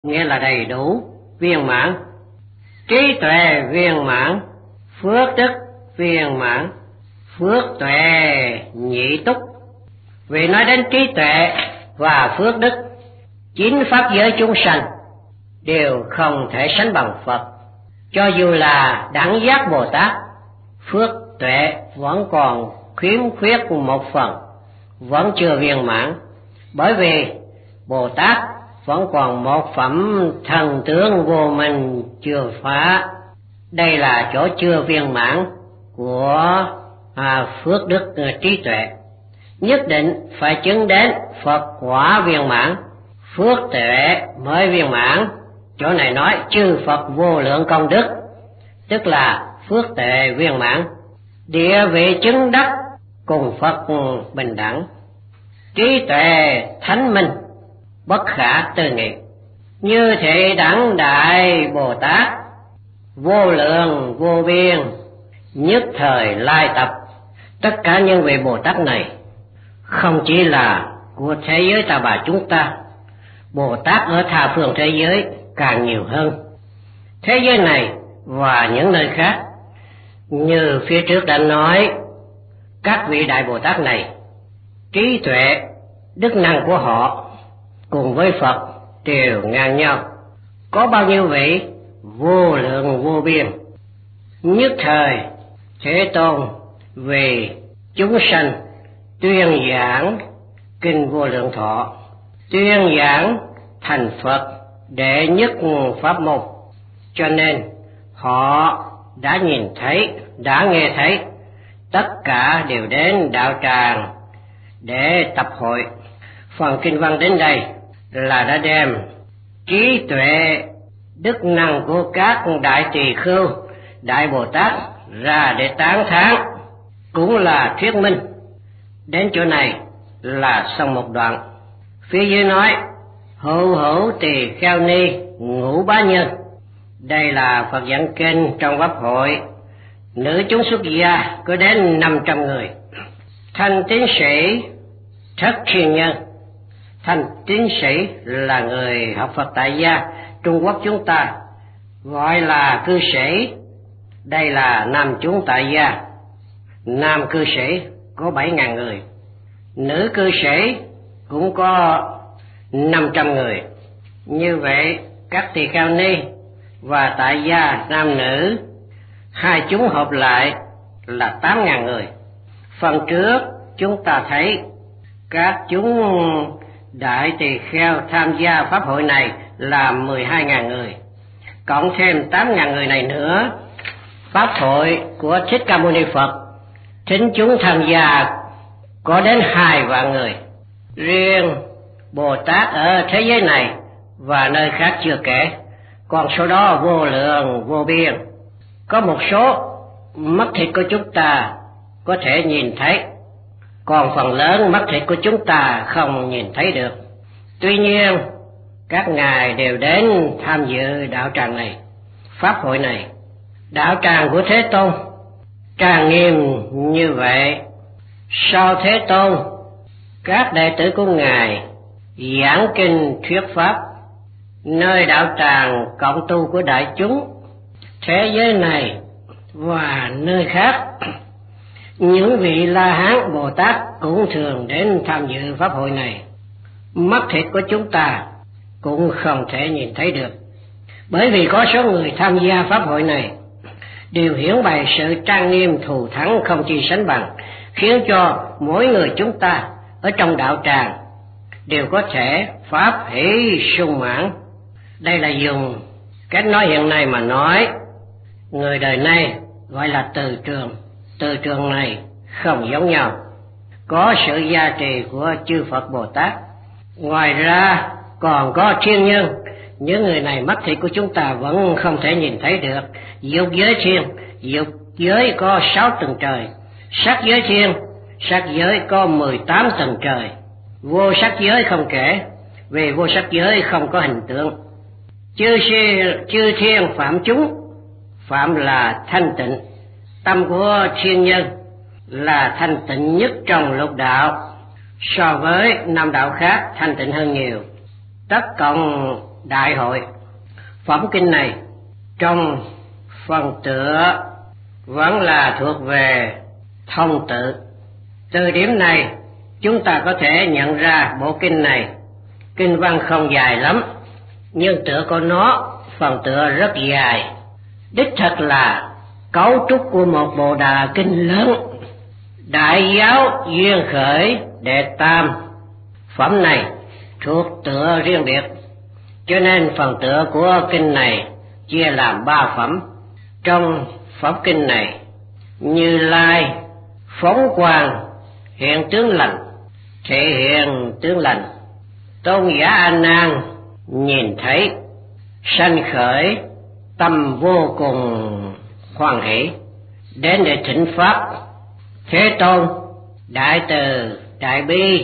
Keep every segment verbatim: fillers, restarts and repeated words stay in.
nghĩa là đầy đủ, viên mãn. Trí tuệ viên mãn, phước đức viên mãn, phước tuệ nhị túc. Vì nói đến trí tuệ và phước đức, chín pháp giới chúng sanh đều không thể sánh bằng Phật. Cho dù là đẳng giác Bồ Tát, phước tuệ vẫn còn khiếm khuyết một phần, vẫn chưa viên mãn. Bởi vì Bồ Tát vẫn còn một phẩm thần tướng vô minh chưa phá. Đây là chỗ chưa viên mãn của à, phước đức à, trí tuệ. Nhất định phải chứng đến Phật quả viên mãn, phước tuệ mới viên mãn. Chỗ này nói chư Phật vô lượng công đức, tức là phước tuệ viên mãn. Địa vị chứng đắc cùng Phật bình đẳng. Trí tuệ thánh minh bất khả tư nghị, như thị đẳng đại Bồ Tát, vô lượng vô biên, nhất thời lai tập. Tất cả những vị Bồ Tát này không chỉ là của thế giới ta bà chúng ta, Bồ Tát ở tha phương thế giới càng nhiều hơn. Thế giới này và những nơi khác, như phía trước đã nói, các vị đại Bồ Tát này, trí tuệ, đức năng của họ cùng với Phật đều ngang nhau. Có bao nhiêu vị? Vô lượng vô biên. Nhất thời Thế Tôn vì chúng sanh tuyên giảng kinh Vô Lượng Thọ, tuyên giảng thành Phật đệ nhất pháp môn. Cho nên họ đã nhìn thấy, đã nghe thấy, tất cả đều đến đạo tràng để tập hội. Phần kinh văn đến đây là đã đem trí tuệ, đức năng của các đại tỳ khưu, đại Bồ Tát ra để tán thán, cũng là thuyết minh. Đến chỗ này là xong một đoạn. Phía dưới nói hữu hữu tỳ kheo ni ngũ bá nhân. Đây là Phật giảng kinh trong pháp hội. Nữ chúng xuất gia có đến năm trăm người. Thanh tín sĩ thất thiên nhân. Thanh tín sĩ là người học Phật tại gia Trung Quốc chúng ta gọi là cư sĩ. Đây là nam chúng tại gia. Nam cư sĩ có bảy ngàn người, nữ cư sĩ cũng có năm trăm người. Như vậy các tỳ kheo ni và tại gia nam nữ hai chúng hợp lại là tám ngàn người. Phần trước chúng ta thấy các chúng đại tỳ kheo tham gia pháp hội này là mười hai ngàn người, cộng thêm tám ngàn người này nữa. Pháp hội của Thích Ca Mâu Ni Phật, thính chúng tham gia có đến hai vạn người. Riêng Bồ Tát ở thế giới này và nơi khác chưa kể, còn số đó vô lượng vô biên. Có một số mắt thịt của chúng ta có thể nhìn thấy, còn phần lớn mắt thịt của chúng ta không nhìn thấy được. Tuy nhiên các ngài đều đến tham dự đạo tràng này, pháp hội này. Đạo tràng của Thế Tôn trang nghiêm như vậy. Sau Thế Tôn, các đệ tử của ngài giảng kinh thuyết pháp. Nơi đạo tràng cộng tu của đại chúng thế giới này và nơi khác, những vị La Hán Bồ Tát cũng thường đến tham dự pháp hội này. Mắt thịt của chúng ta cũng không thể nhìn thấy được, bởi vì có số người tham gia pháp hội này đều hiển bày sự trang nghiêm thù thắng không chi sánh bằng, khiến cho mỗi người chúng ta ở trong đạo tràng đều có thể pháp hỷ sung mãn. Đây là dùng cách nói hiện nay mà nói, người đời nay gọi là từ trường. Từ trường này không giống nhau, có sự gia trì của chư Phật Bồ Tát. Ngoài ra còn có thiên nhân. Những người này mắt thịt của chúng ta vẫn không thể nhìn thấy được. Dục giới thiên, dục giới có sáu tầng trời. Sắc giới thiên, sắc giới có mười tám tầng trời. Vô sắc giới không kể, vì vô sắc giới không có hình tượng. Chư chư thiên phạm chúng, phạm là thanh tịnh. Tâm của thiên nhân là thanh tịnh nhất trong lục đạo, so với năm đạo khác thanh tịnh hơn nhiều. Tất cộng đại hội. Phẩm kinh này trong phần tựa vẫn là thuộc về thông tự. Từ điểm này chúng ta có thể nhận ra bộ kinh này kinh văn không dài lắm, nhưng tựa của nó phần tựa rất dài, đích thật là cấu trúc của một bộ đà kinh lớn. Đại giáo duyên khởi đệ tam, phẩm này thuộc tựa riêng biệt, cho nên phần tựa của kinh này chia làm ba phẩm. Trong phẩm kinh này, Như Lai phóng quang hiện tướng lành, thể hiện tướng lành. Tôn giả A Nan nhìn thấy sanh khởi tâm vô cùng hoan hỷ, đến để thỉnh pháp. Thế Tôn đại từ đại bi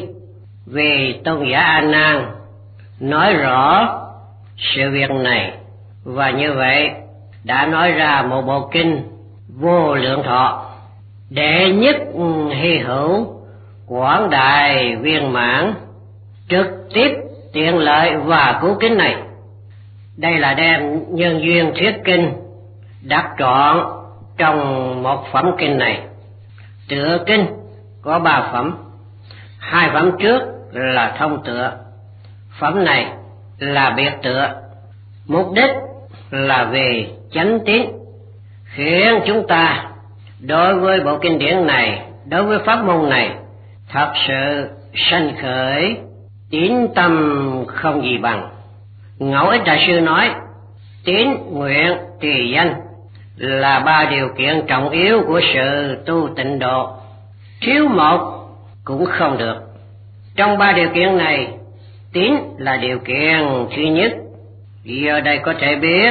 vì tôn giả A Nan nói rõ sự việc này, và như vậy đã nói ra một bộ kinh Vô Lượng Thọ, đệ nhất hy hữu, quảng đại viên mãn, trực tiếp tiện lợi và cứu kính này. Đây là đem nhân duyên thuyết kinh đặt trọn trong một phẩm kinh này. Tựa kinh có ba phẩm, hai phẩm trước là thông tựa, phẩm này là biệt tựa. Mục đích là về chánh tín, khiến chúng ta đối với bộ kinh điển này, đối với pháp môn này thật sự sanh khởi tín tâm không gì bằng. Ngẫu Ích Đại Sư nói tín, nguyện, trì, danh là ba điều kiện trọng yếu của sự tu tịnh độ, thiếu một cũng không được. Trong ba điều kiện này, tín là điều kiện thứ nhất. Giờ đây có thể biết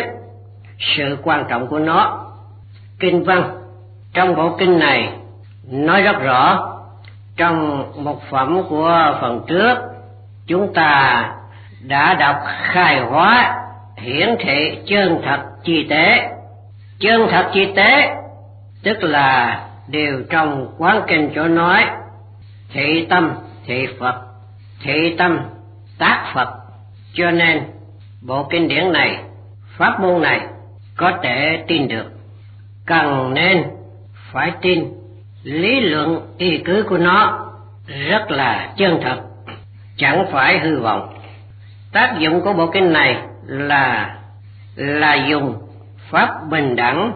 sự quan trọng của nó. Kinh văn trong bộ kinh này nói rất rõ. Trong một phẩm của phần trước, chúng ta đã đọc khai hóa hiển thị chân thật chi tế. Chân thật chi tế tức là điều trong quán kinh chỗ nói thị tâm thị Phật, thị tâm tác Phật. Cho nên bộ kinh điển này, pháp môn này có thể tin được. Cần nên phải tin lý luận y cứ của nó rất là chân thật, chẳng phải hư vọng. Tác dụng của bộ kinh này là là dùng pháp bình đẳng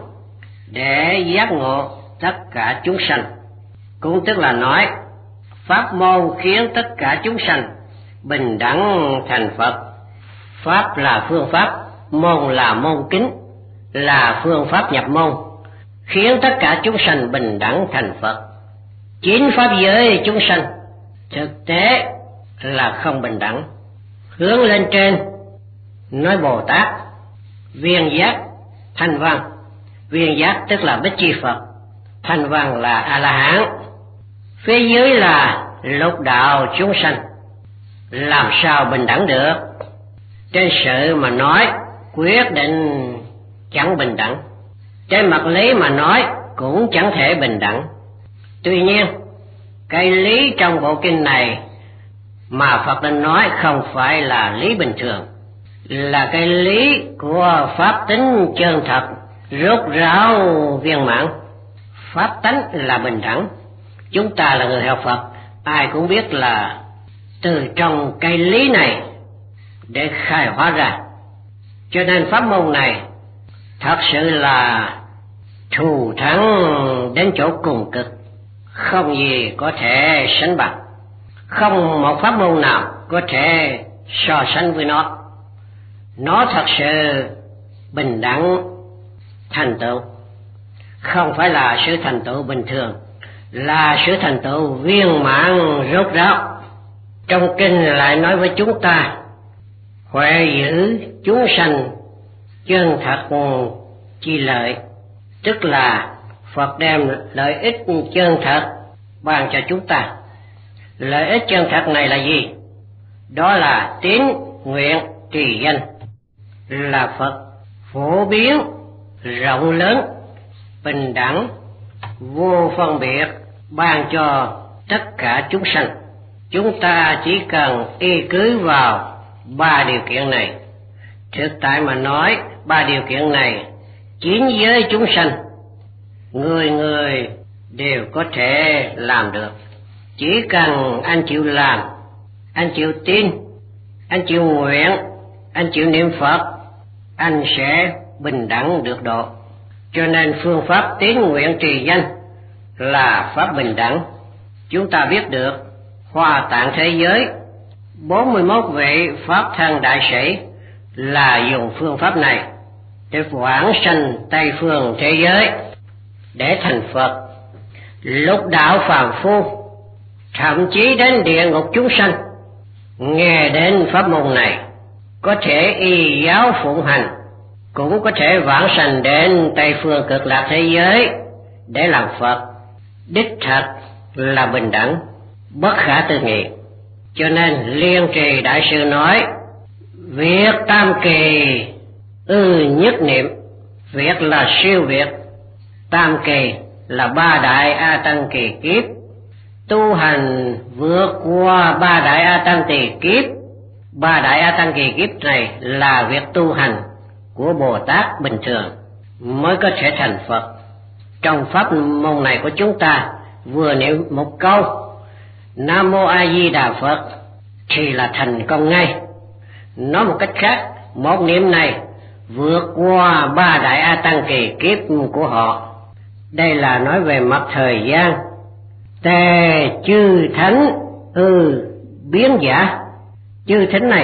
để giác ngộ tất cả chúng sanh. Cũng tức là nói pháp môn khiến tất cả chúng sanh bình đẳng thành Phật. Pháp là phương pháp, môn là môn kính, là phương pháp nhập môn, khiến tất cả chúng sanh bình đẳng thành Phật. Chính pháp giới chúng sanh thực tế là không bình đẳng. Hướng lên trên nói Bồ Tát, viên giác, thanh văn. Viên giác tức là Bích Chi Phật, thanh văn là A La Hán. Phía dưới là lục đạo chúng sanh, làm sao bình đẳng được? Trên sự mà nói quyết định chẳng bình đẳng, trên mặt lý mà nói cũng chẳng thể bình đẳng. Tuy nhiên cái lý trong bộ kinh này mà Phật định nói không phải là lý bình thường, là cái lý của pháp tính chân thật, rốt ráo viên mãn. Pháp tánh là bình đẳng. Chúng ta là người học Phật, ai cũng biết là từ trong cái lý này để khai hóa ra. Cho nên pháp môn này thật sự là thù thắng đến chỗ cùng cực, không gì có thể sánh bằng. Không một pháp môn nào có thể so sánh với nó. Nó thật sự bình đẳng thành tựu, không phải là sự thành tựu bình thường, là sự thành tựu viên mãn rốt ráo. Trong kinh lại nói với chúng ta huệ giữ chúng sanh chân thật chi lợi, tức là Phật đem lợi ích chân thật ban cho chúng ta. Lợi ích chân thật này là gì? Đó là tín, nguyện, trì, danh, là Phật phổ biến rộng lớn, bình đẳng, vô phân biệt ban cho tất cả chúng sanh. Chúng ta chỉ cần y cứ vào ba điều kiện này Thực tại mà nói, ba điều kiện này chín giới chúng sanh, người người đều có thể làm được. Chỉ cần anh chịu làm, anh chịu tin, anh chịu nguyện, anh chịu niệm Phật, anh sẽ bình đẳng được độ. Cho nên phương pháp tín nguyện trì danh là pháp bình đẳng. Chúng ta biết được Hoa Tạng thế giới bốn mươi mốt vị pháp thân đại sĩ là dùng phương pháp này để vãng sanh Tây phương thế giới để thành Phật. Lục đạo phàm phu, thậm chí đến địa ngục chúng sanh, nghe đến pháp môn này có thể y giáo phụng hành, cũng có thể vãng sanh đến Tây phương cực lạc thế giới để làm Phật. Đích thật là bình đẳng, bất khả tư nghị. Cho nên Liên Trì Đại sư nói, việc tam kỳ ư nhất niệm. Việc là siêu việt, tam kỳ là ba đại A Tăng kỳ kiếp. Tu hành vượt qua ba đại A Tăng kỳ kiếp. Ba đại A Tăng kỳ kiếp này là việc tu hành của Bồ Tát bình thường mới có thể thành Phật. Trong pháp môn này của chúng ta, vừa niệm một câu Nam Mô A Di Đà Phật thì là thành công ngay. Nói một cách khác, một niệm này vượt qua ba đại A Tăng kỳ kiếp của họ. Đây là nói về mặt thời gian. Tề chư thánh ư biến giả. Chư thánh này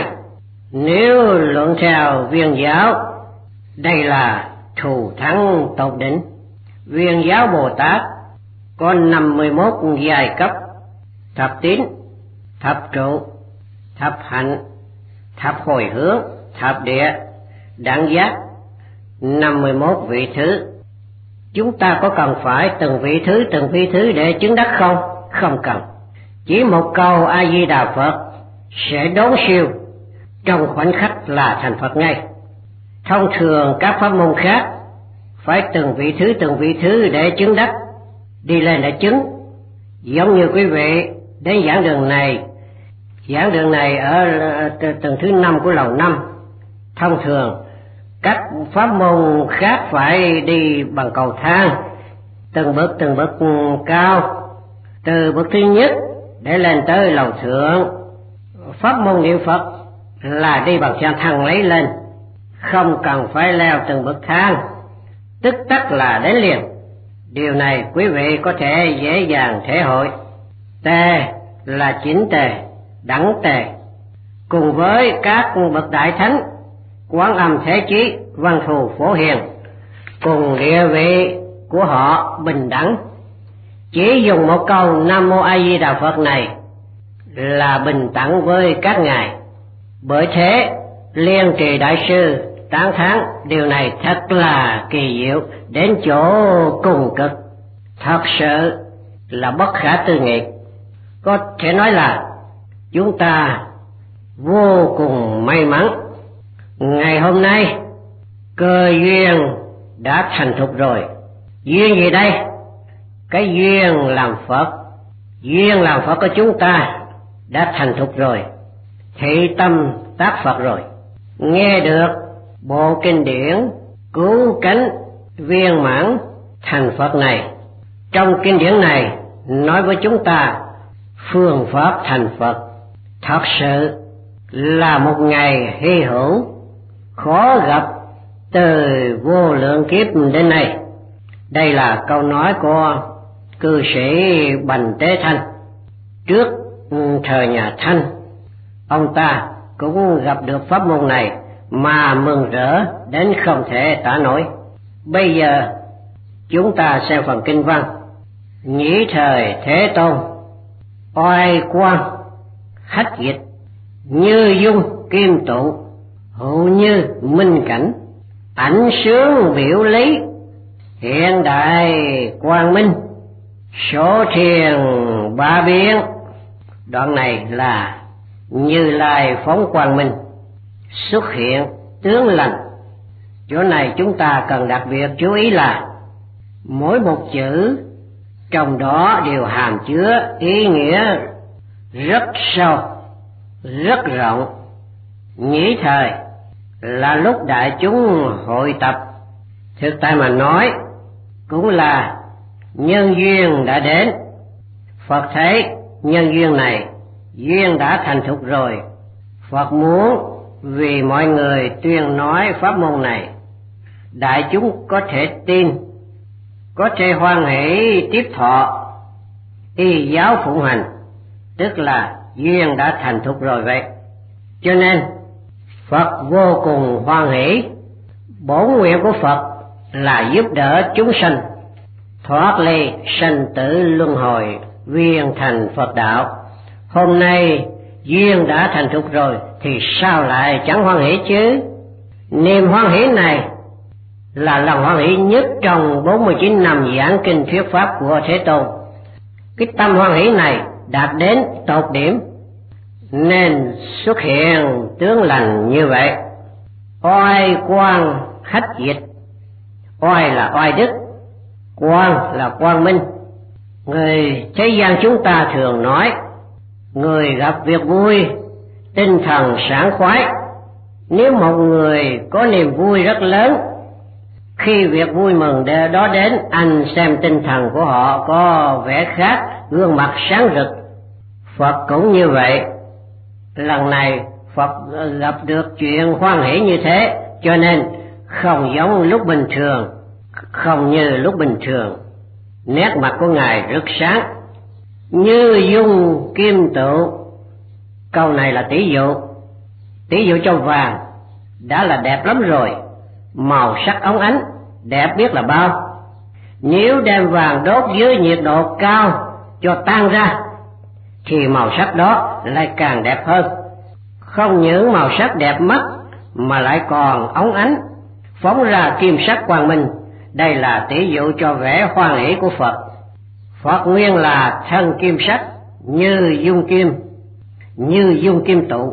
nếu luận theo Viên giáo, đây là thù thắng tột đỉnh. Viên giáo Bồ Tát có năm mươi mốt giai cấp: thập tín, thập trụ, thập hạnh, thập hồi hướng, thập địa, đẳng giác, năm mươi mốt vị thứ. Chúng ta có cần phải từng vị thứ từng vị thứ để chứng đắc không? Không cần. Chỉ một câu A Di Đà Phật sẽ đốn siêu, trong khoảnh khắc là thành Phật ngay. Thông thường các pháp môn khác phải từng vị thứ từng vị thứ để chứng đắc, đi lên để chứng. Giống như quý vị đến giảng đường này, giảng đường này ở tầng thứ năm của lầu năm. Thông thường các pháp môn khác phải đi bằng cầu thang, từng bước từng bước cao, từ bước thứ nhất để lên tới lầu thượng. Pháp môn niệm Phật là đi bằng xe thang lấy lên, không cần phải leo từng bậc thang, tức tắc là đến liền. Điều này quý vị có thể dễ dàng thể hội. Tề là chỉnh tề, đẳng tề, cùng với các bậc đại thánh Quán Âm Thế Chí, Văn Thù Phổ Hiền, cùng địa vị của họ bình đẳng. Chỉ dùng một câu Nam Mô A Di Đà Phật này là bình đẳng với các ngài. Bởi thế Liên Trì Đại sư tán thán điều này thật là kỳ diệu đến chỗ cùng cực, thật sự là bất khả tư nghị. Có thể nói là chúng ta vô cùng may mắn. Ngày hôm nay cơ duyên đã thành thục rồi. Duyên gì đây? Cái duyên làm Phật. Duyên làm Phật của chúng ta đã thành thục rồi, thị tâm tác Phật rồi. Nghe được bộ kinh điển Cứu Cánh Viên Mãn thành Phật này. Trong kinh điển này nói với chúng ta phương pháp thành Phật thật sự là một ngày hy hữu, khó gặp từ vô lượng kiếp đến nay. Đây là câu nói của cư sĩ Bành Tế Thanh. Trước thời nhà Thanh, ông ta cũng gặp được pháp môn này mà mừng rỡ đến không thể tả nổi. Bây giờ chúng ta xem phần kinh văn. Nhĩ thời Thế Tôn, oai quang hách dịch, như dung kim tụ, hữu như minh cảnh, ảnh sướng biểu lý, hiện đại quang minh, số thiền ba biến. Đoạn này là Như Lai phóng quang minh, xuất hiện tướng lành. Chỗ này chúng ta cần đặc biệt chú ý là mỗi một chữ trong đó đều hàm chứa ý nghĩa rất sâu, rất rộng. Nhĩ thời là lúc đại chúng hội tập. Thực tại mà nói, cũng là nhân duyên đã đến. Phật thấy nhân duyên này, duyên đã thành thục rồi. Phật muốn vì mọi người tuyên nói pháp môn này, đại chúng có thể tin, có thể hoan hỷ tiếp thọ, y giáo phụng hành, tức là duyên đã thành thục rồi vậy. Cho nên Phật vô cùng hoan hỷ. Bổn nguyện của Phật là giúp đỡ chúng sanh thoát ly sanh tử luân hồi, viên thành Phật đạo. Hôm nay duyên đã thành thục rồi thì sao lại chẳng hoan hỷ chứ? Niềm hoan hỷ này là lòng hoan hỷ nhất trong bốn mươi chín năm giảng kinh thuyết pháp của Thế Tôn. Cái tâm hoan hỷ này đạt đến tột điểm nên xuất hiện tướng lành như vậy. Oai quang hách dịch. Oai là oai đức, quang là quang minh. Người thế gian chúng ta thường nói, người gặp việc vui tinh thần sảng khoái. Nếu một người có niềm vui rất lớn, khi việc vui mừng đó đến, anh xem tinh thần của họ có vẻ khác, gương mặt sáng rực. Phật cũng như vậy. Lần này Phật gặp được chuyện hoan hỷ như thế, cho nên không giống lúc bình thường, không như lúc bình thường. Nét mặt của Ngài rực sáng như dung kim tụ. Câu này là tỷ dụ. Tỷ dụ cho vàng đã là đẹp lắm rồi, màu sắc óng ánh đẹp biết là bao. Nếu đem vàng đốt dưới nhiệt độ cao cho tan ra thì màu sắc đó lại càng đẹp hơn. Không những màu sắc đẹp mắt mà lại còn óng ánh, phóng ra kim sắc quang minh. Đây là tỷ dụ cho vẻ hoan hỷ của Phật. Phật nguyên là thân kim sắc, như dung kim, như dung kim tụ.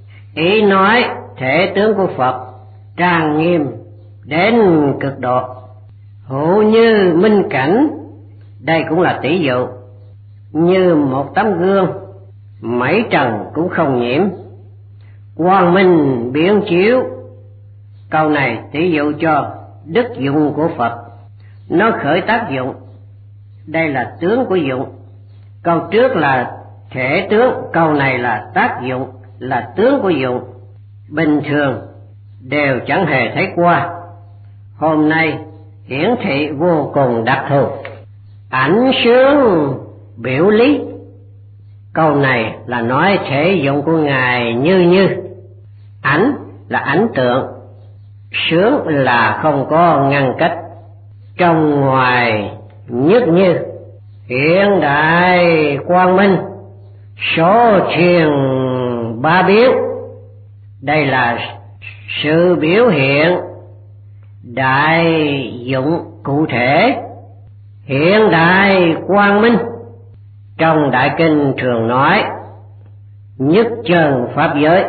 Ý nói thể tướng của Phật trang nghiêm đến cực độ, hữu như minh cảnh. Đây cũng là tỷ dụ, như một tấm gương, mảy trần cũng không nhiễm, quang minh biến chiếu. Câu này tỷ dụ cho đức dụng của Phật, nó khởi tác dụng. Đây là tướng của dụng. Câu trước là thể tướng, câu này là tác dụng, là tướng của dụng. Bình thường đều chẳng hề thấy qua, hôm nay hiển thị vô cùng đặc thù. Ảnh sướng biểu lý. Câu này là nói thể dụng của Ngài như như. Ảnh là ảnh tượng, sướng là không có ngăn cách, trong ngoài nhất như. Hiện đại quang minh, số thiền ba biến. Đây là sự biểu hiện đại dụng cụ thể. Hiện đại quang minh trong đại kinh thường nói nhất chân pháp giới.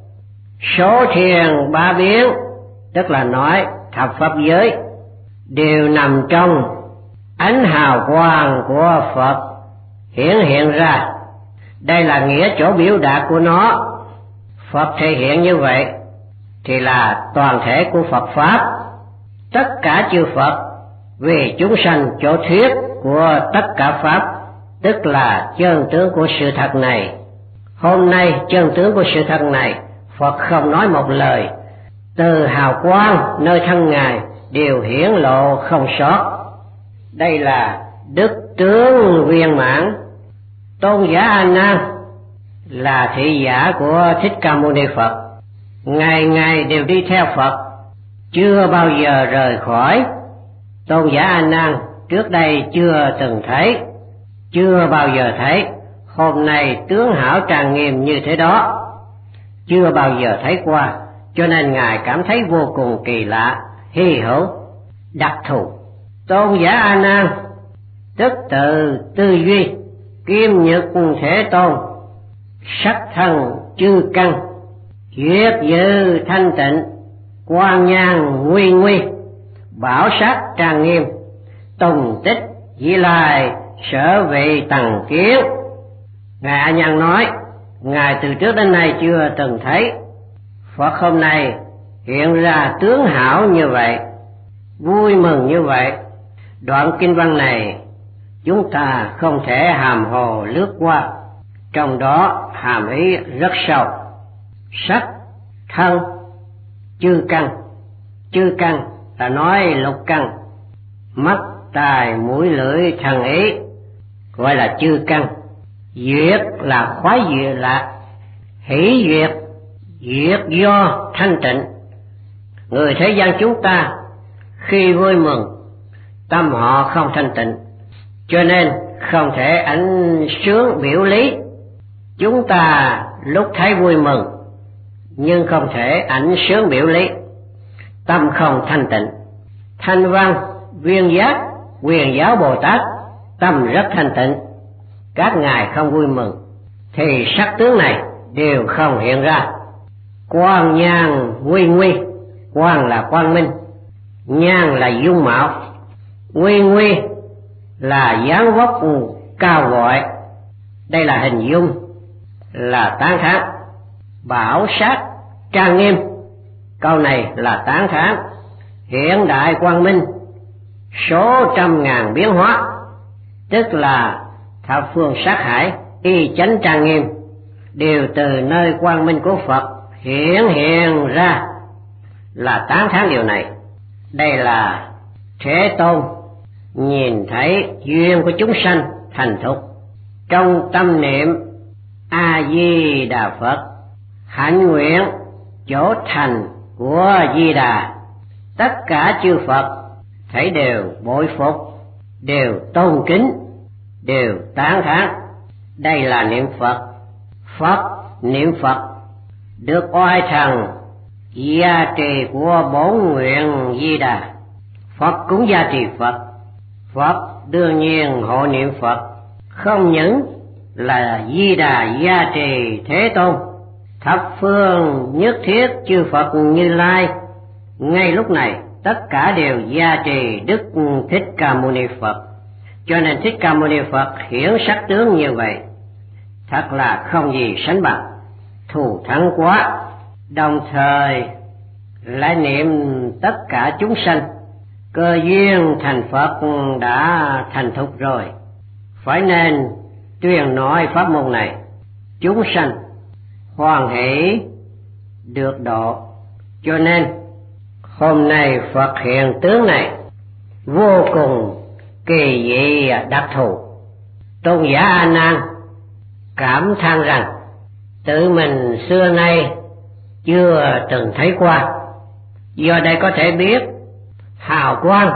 Số thiền ba biến tức là nói thập pháp giới đều nằm trong ánh hào quang của Phật hiển hiện ra. Đây là nghĩa chỗ biểu đạt của nó. Phật thể hiện như vậy thì là toàn thể của Phật Pháp. Tất cả chư Phật vì chúng sanh chỗ thuyết của tất cả Pháp, tức là chân tướng của sự thật này. Hôm nay chân tướng của sự thật này Phật không nói một lời, từ hào quang nơi thân Ngài đều hiển lộ không sót. Đây là đức tướng viên mãn. Tôn giả A Nan là thị giả của Thích Ca Mâu Ni Phật, ngày ngày đều đi theo Phật, chưa bao giờ rời khỏi. Tôn giả A Nan trước đây chưa từng thấy, chưa bao giờ thấy. Hôm nay tướng hảo trang nghiêm như thế đó, chưa bao giờ thấy qua, cho nên Ngài cảm thấy vô cùng kỳ lạ, hy hữu, đặc thù. Tôn giả A Nan tức tự tư duy, kim nhật thể tôn, sắc thân chư căn, duyệt dư thanh tịnh, quang nhang nguy nguy, bảo sát trang nghiêm, tùng tích di lai, sở vị tầng kiến. Ngài A Nan nói Ngài từ trước đến nay chưa từng thấy. Phật hôm nay hiện ra tướng hảo như vậy, vui mừng như vậy. Đoạn kinh văn này chúng ta không thể hàm hồ lướt qua, trong đó hàm ý rất sâu. Sắc, thân, chư căn. Chư căn là nói lục căn: mắt, tai, mũi, lưỡi, thân, ý, gọi là chư căn. Duyệt là khoái duyệt lạc, hỷ duyệt, duyệt do thanh tịnh. Người thế gian chúng ta khi vui mừng, tâm họ không thanh tịnh, cho nên không thể ảnh sướng biểu lý. Chúng ta lúc thấy vui mừng nhưng không thể ảnh sướng biểu lý, tâm không thanh tịnh. Thanh Văn, Viên Giác, Quyền Giáo Bồ Tát tâm rất thanh tịnh, các ngài không vui mừng thì sắc tướng này đều không hiện ra. Quang nhang nguy nguy, quang là quang minh, nhang là dung mạo, nguy nguy là dáng vóc cao gọi. Đây là hình dung, là tán thán. Bảo sát trang nghiêm, câu này là tán thán. Hiện đại quang minh, số trăm ngàn biến hóa, tức là thập phương sát hải, y chánh trang nghiêm, đều từ nơi quang minh của Phật hiển hiện ra, là tán thán điều này. Đây là Thế Tôn nhìn thấy duyên của chúng sanh thành thục, trong tâm niệm A Di Đà Phật, hạnh nguyện chỗ thành của Di Đà. Tất cả chư Phật thấy đều bội phục, đều tôn kính, đều tán thán. Đây là niệm Phật. Phật niệm Phật được oai thần gia trì của bổn nguyện Di Đà. Phật cũng gia trì Phật, Phật đương nhiên hộ niệm Phật. Không những là Di Đà gia trì Thế Tôn, thập phương nhất thiết chư Phật Như Lai ngay lúc này tất cả đều gia trì Đức Thích Ca Mâu Ni Phật. Cho nên Thích Ca Mâu Ni Phật hiển sắc tướng như vậy, thật là không gì sánh bằng, thù thắng quá. Đồng thời lại niệm tất cả chúng sanh cơ duyên thành Phật đã thành thục rồi, phải nên tuyên nói pháp môn này, chúng sanh hoan hỷ được độ. Cho nên hôm nay Phật hiện tướng này vô cùng kỳ dị đặc thù. Tôn giả A Nan cảm than rằng tự mình xưa nay chưa từng thấy qua. Do đây có thể biết hào quang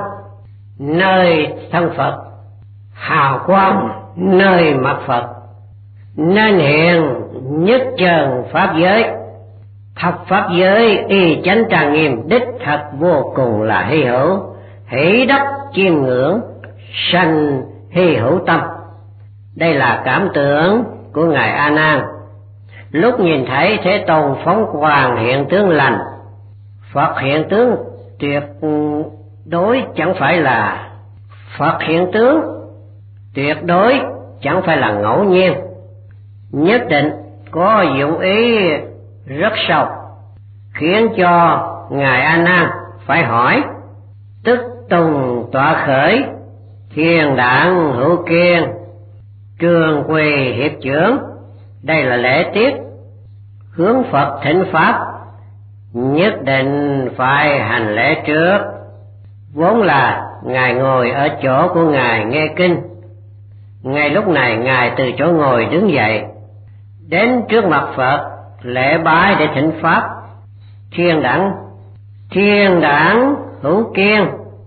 nơi thân Phật, hào quang nơi mặt Phật, nên hiện nhất trần pháp giới. Thập pháp giới y chánh trang nghiêm, đích thật vô cùng là hy hữu. Hỷ đắc chiêm ngưỡng, sanh hy hữu tâm. Đây là cảm tưởng của ngài A Nan lúc nhìn thấy Thế Tôn phóng quang hiện tướng lành. Phật hiện tướng tuyệt đối chẳng phải là Phật hiện tướng tuyệt đối chẳng phải là ngẫu nhiên, nhất định có dụng ý rất sâu, khiến cho ngài A Nan phải hỏi. Tức tùng tọa khởi, thiên đảng hữu kiên, trường quỳ hiệp trưởng. Đây là lễ tiết hướng Phật thỉnh pháp, nhất định phải hành lễ trước. Vốn là ngài ngồi ở chỗ của ngài nghe kinh, ngay lúc này ngài từ chỗ ngồi đứng dậy, đến trước mặt Phật lễ bái để thỉnh pháp. Thiên đẳng, thiên đẳng hữu kiên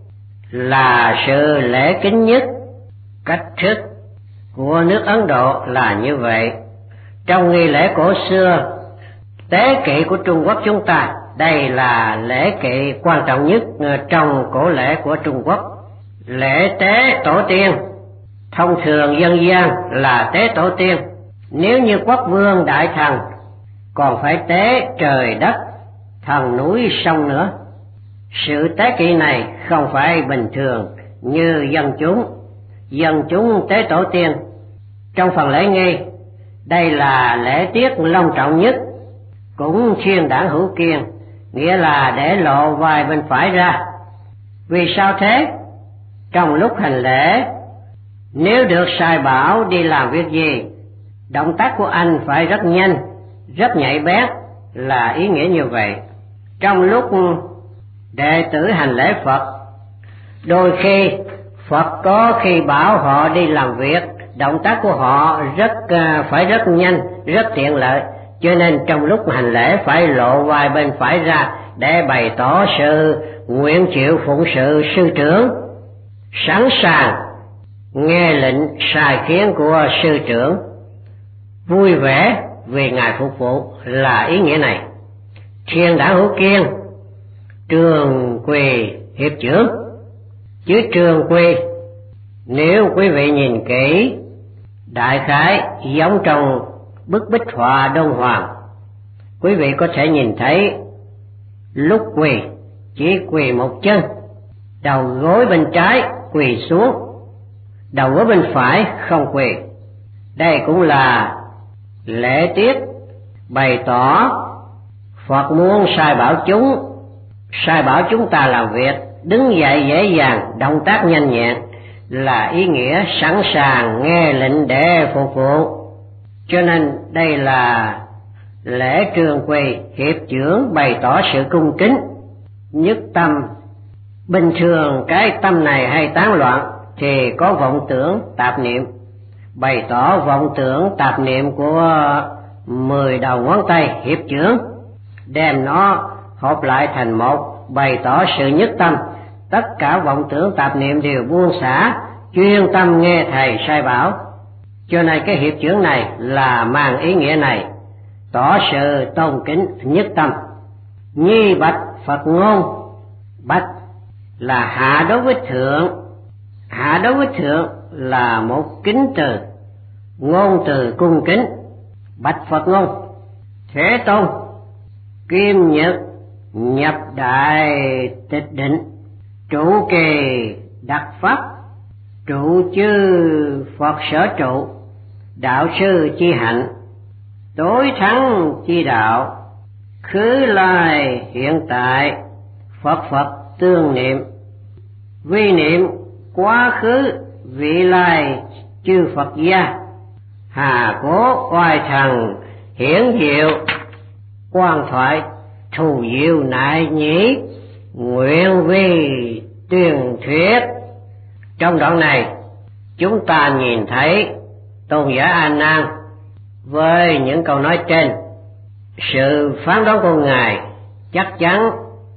là sự lễ kính nhất. Cách thức của nước Ấn Độ là như vậy. Trong nghi lễ cổ xưa, tế kỵ của Trung Quốc chúng ta, đây là lễ kỵ quan trọng nhất trong cổ lễ của Trung Quốc. Lễ tế tổ tiên, thông thường dân gian là tế tổ tiên. Nếu như quốc vương đại thần còn phải tế trời đất, thần núi sông nữa. Sự tế kỵ này không phải bình thường như dân chúng. Dân chúng tế tổ tiên trong phần lễ nghi, đây là lễ tiết long trọng nhất. Cũng thiên đảng hữu kiên, nghĩa là để lộ vai bên phải ra. Vì sao thế? Trong lúc hành lễ, nếu được sai bảo đi làm việc gì, động tác của anh phải rất nhanh, rất nhạy bén, là ý nghĩa như vậy. Trong lúc đệ tử hành lễ Phật, đôi khi Phật có khi bảo họ đi làm việc, động tác của họ rất phải rất nhanh, rất tiện lợi, cho nên trong lúc hành lễ phải lộ vai bên phải ra để bày tỏ sự nguyện chịu phụng sự sư trưởng, sẵn sàng nghe lệnh sai khiến của sư trưởng, vui vẻ vì ngài phục vụ, là ý nghĩa này. Thiên đảng hữu kiên, trường quỳ hiệp trưởng. Chữ trường quỳ, nếu quý vị nhìn kỹ, đại khái giống trong bức bích họa Đông Hoàng. Quý vị có thể nhìn thấy lúc quỳ chỉ quỳ một chân, đầu gối bên trái quỳ xuống, đầu gối bên phải không quỳ. Đây cũng là lễ tiết bày tỏ Phật muốn sai bảo chúng, sai bảo chúng ta làm việc, đứng dậy dễ dàng, động tác nhanh nhẹn, là ý nghĩa sẵn sàng nghe lệnh để phục vụ. Cho nên đây là lễ trường quỳ hiệp trưởng, bày tỏ sự cung kính, nhất tâm. Bình thường cái tâm này hay tán loạn thì có vọng tưởng tạp niệm, bày tỏ vọng tưởng tạp niệm của mười đầu ngón tay hiệp trưởng, đem nó hợp lại thành một, bày tỏ sự nhất tâm. Tất cả vọng tưởng tạp niệm đều buông xả, chuyên tâm nghe thầy sai bảo. Cho nên cái hiệp trưởng này là mang ý nghĩa này, tỏ sự tôn kính nhất tâm. Nhi bạch Phật ngôn, bạch là hạ đối với thượng, hạ đối với thượng là một kính từ, ngôn từ cung kính. Bạch Phật ngôn, Thế Tôn kim nhật nhập đại tịch định, trụ kỳ đặc pháp, trụ chư Phật sở trụ, đạo sư chi hạnh, tối thắng chi đạo, khứ lai hiện tại, Phật Phật tương niệm, vi niệm quá khứ vị lai chư Phật gia, hà cố oai thần hiển diệu, quan thoại thù diệu nại nhĩ, nguyện vi tuyên thuyết. Trong đoạn này chúng ta nhìn thấy tôn giả A Nan với những câu nói trên, sự phán đoán của ngài chắc chắn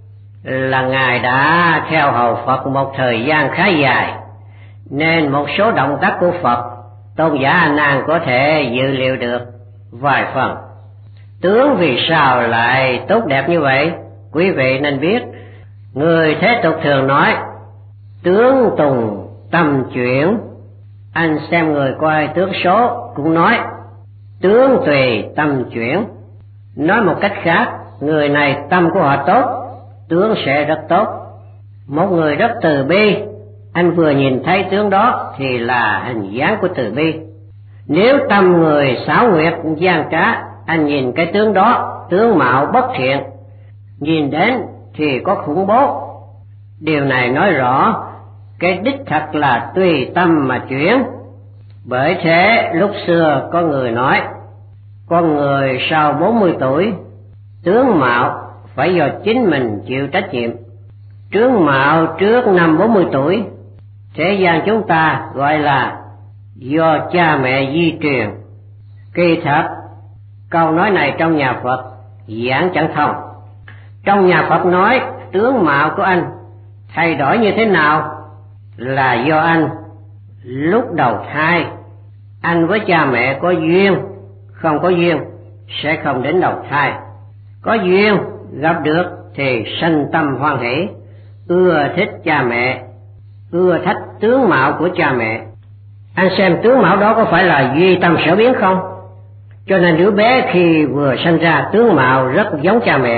là ngài đã theo hầu Phật một thời gian khá dài, nên một số động tác của Phật tôn giả A Nan có thể dự liệu được vài phần. Tướng vì sao lại tốt đẹp như vậy? Quý vị nên biết, người thế tục thường nói tướng tùng tâm chuyển. Anh xem người coi tướng số cũng nói tướng tùy tâm chuyển. Nói một cách khác, người này tâm của họ tốt, tướng sẽ rất tốt. Một người rất từ bi, anh vừa nhìn thấy tướng đó thì là hình dáng của từ bi. Nếu tâm người xảo quyệt gian trá, anh nhìn cái tướng đó, tướng mạo bất thiện, nhìn đến thì có khủng bố. Điều này nói rõ cái đích thật là tùy tâm mà chuyển. Bởi thế lúc xưa có người nói, con người sau bốn mươi tuổi, tướng mạo phải do chính mình chịu trách nhiệm. Tướng mạo trước năm bốn mươi tuổi, thế gian chúng ta gọi là do cha mẹ di truyền. Kỳ thật, câu nói này trong nhà Phật giảng chẳng thông. Trong nhà Phật nói tướng mạo của anh thay đổi như thế nào là do anh lúc đầu thai, anh với cha mẹ có duyên, không có duyên sẽ không đến đầu thai. Có duyên gặp được thì sanh tâm hoan hỷ, ưa thích cha mẹ, ưa thích tướng mạo của cha mẹ. Anh xem tướng mạo đó có phải là duy tâm sở biến không? Cho nên đứa bé khi vừa sanh ra tướng mạo rất giống cha mẹ,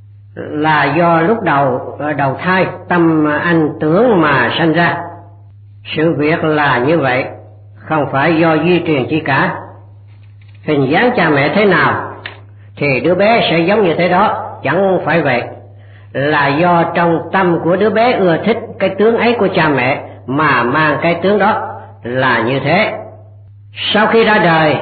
là do lúc đầu đầu thai tâm anh tưởng mà sanh ra. Sự việc là như vậy, không phải do di truyền chi cả. Hình dáng cha mẹ thế nào thì đứa bé sẽ giống như thế đó, chẳng phải vậy. là do trong tâm của đứa bé ưa thích cái tướng ấy của cha mẹ mà mang cái tướng đó là như thế. Sau khi ra đời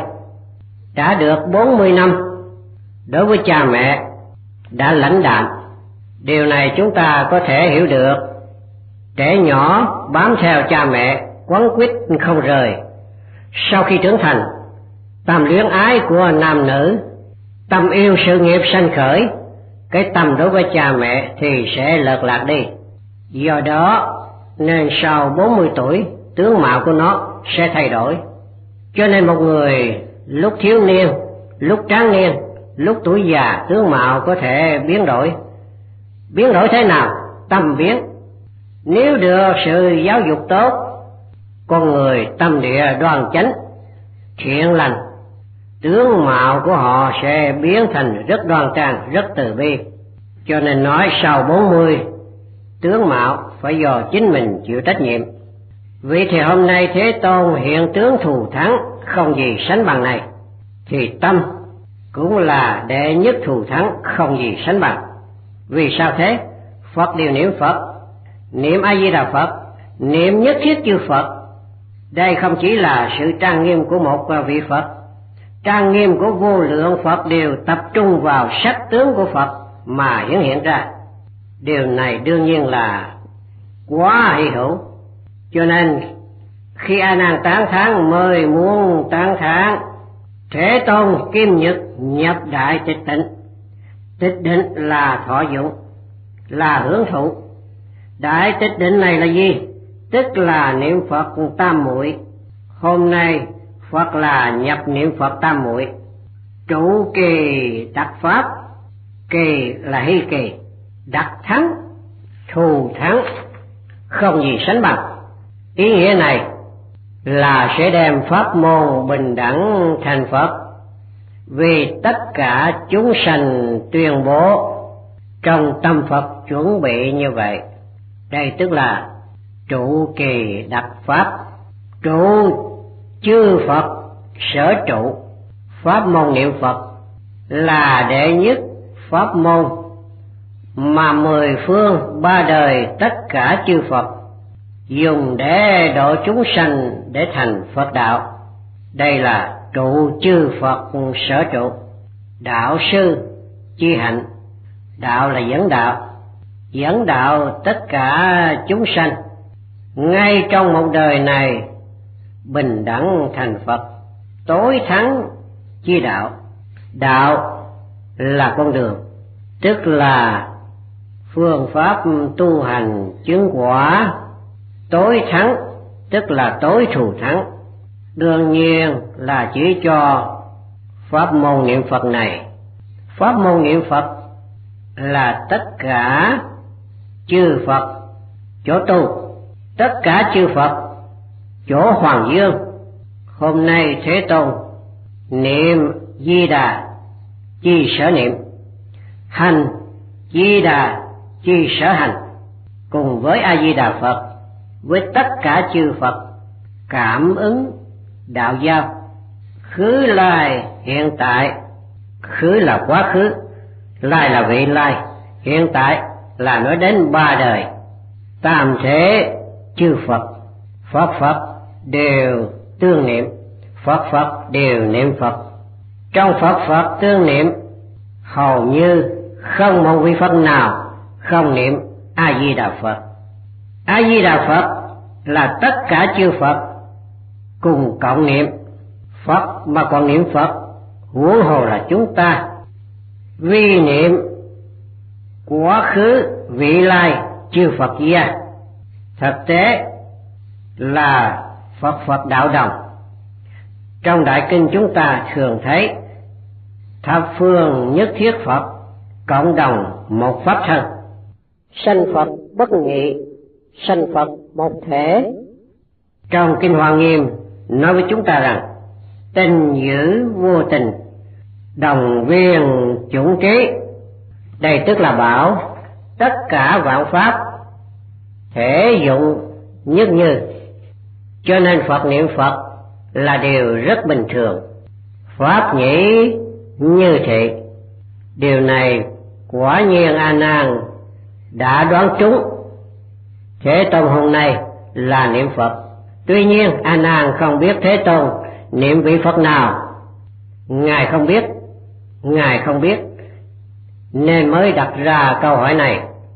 đã được bốn mươi năm, đối với cha mẹ đã lãnh đạm. Điều này chúng ta có thể hiểu được. Trẻ nhỏ bám theo cha mẹ quấn quýt không rời. Sau khi trưởng thành, tâm luyến ái của nam nữ, tâm yêu sự nghiệp sanh khởi, cái tâm đối với cha mẹ thì sẽ lợt lạc đi. Do đó nên sau bốn mươi tuổi, tướng mạo của nó sẽ thay đổi. Cho nên một người lúc thiếu niên, lúc tráng niên, lúc tuổi già, tướng mạo có thể biến đổi. Biến đổi thế nào? Tâm biến. Nếu được sự giáo dục tốt, con người tâm địa đoan chánh, thiện lành, tướng mạo của họ sẽ biến thành rất đoan trang, rất từ bi. Cho nên nói sau bốn mươi, tướng mạo phải do chính mình chịu trách nhiệm. Vì thì hôm nay Thế Tôn hiện tướng thù thắng không gì sánh bằng này, thì tâm cũng là đệ nhất thù thắng không gì sánh bằng. Vì sao thế? Phật đều niệm Phật, niệm A Di Đà Phật, niệm nhất thiết chư Phật. Đây không chỉ là sự trang nghiêm của một vị Phật, trang nghiêm của vô lượng Phật đều tập trung vào sắc tướng của Phật mà hiển hiện ra. Điều này đương nhiên là quá hy hữu. Cho nên khi A Nan tán thán mới muốn tán thán Thế Tôn Kim Nhật nhập đại tịch tịnh. Tịch định là thọ dụng, là hưởng thụ. Đại tịch định này là gì? Tức là niệm Phật tam muội. Hôm nay Phật là nhập niệm Phật tam muội. Trụ kỳ đặc pháp, kỳ là hy kỳ, đặc thắng, thù thắng không gì sánh bằng. Ý nghĩa này là sẽ đem pháp môn bình đẳng thành Phật, vì tất cả chúng sanh tuyên bố trong tâm Phật chuẩn bị như vậy. Đây tức là trụ kỳ đặc pháp. Trụ chư Phật sở trụ, pháp môn niệm Phật là đệ nhất pháp môn mà mười phương ba đời tất cả chư Phật dùng để độ chúng sanh để thành Phật đạo. Đây là trụ chư Phật sở trụ. Đạo sư chi hạnh, đạo là dẫn đạo, dẫn đạo tất cả chúng sanh ngay trong một đời này bình đẳng thành Phật. Tối thắng chi đạo. Đạo là con đường, tức là phương pháp tu hành chứng quả. Tối thắng tức là tối thù thắng, đương nhiên là chỉ cho pháp môn niệm Phật này. Pháp môn niệm Phật là tất cả chư Phật chỗ tu, tất cả chư Phật chỗ Hoàng Dương. Hôm nay Thế Tôn niệm Di Đà chi sở niệm, hành Di Đà chi sở hành, cùng với A Di Đà Phật, với tất cả chư Phật cảm ứng đạo giao. Khứ lai hiện tại, khứ là quá khứ, lai là vị lai, hiện tại là nói đến ba đời. Tam thể chư Phật, Phật Phật đều tương niệm, Phật Phật đều niệm Phật. Trong Phật Phật tương niệm, hầu như không một vị Phật nào không niệm A Di Đà Phật. A Di Đà Phật là tất cả chư Phật cùng cộng niệm. Phật mà còn niệm Phật, huống hồ là chúng ta. Vi niệm quá khứ vị lai chư Phật gia, thực tế là Phật Phật đạo đồng. Trong Đại Kinh chúng ta thường thấy thập phương nhất thiết Phật cộng đồng một pháp thân. Sanh Phật bất nhị, sanh Phật một thể. Trong Kinh Hoa Nghiêm nói với chúng ta rằng tình giữ vô tình, đồng viên chủng trí. Đây tức là bảo tất cả vạn pháp thể dụng nhất như. Cho nên Phật niệm Phật là điều rất bình thường. Pháp nhĩ như thị. Điều này quả nhiên A Nan đã đoán trúng Thế Tôn hôm nay là niệm Phật. Tuy nhiên A Nan không biết Thế Tôn niệm vị Phật nào. Ngài không biết, Ngài không biết, nên mới đặt ra câu hỏi này.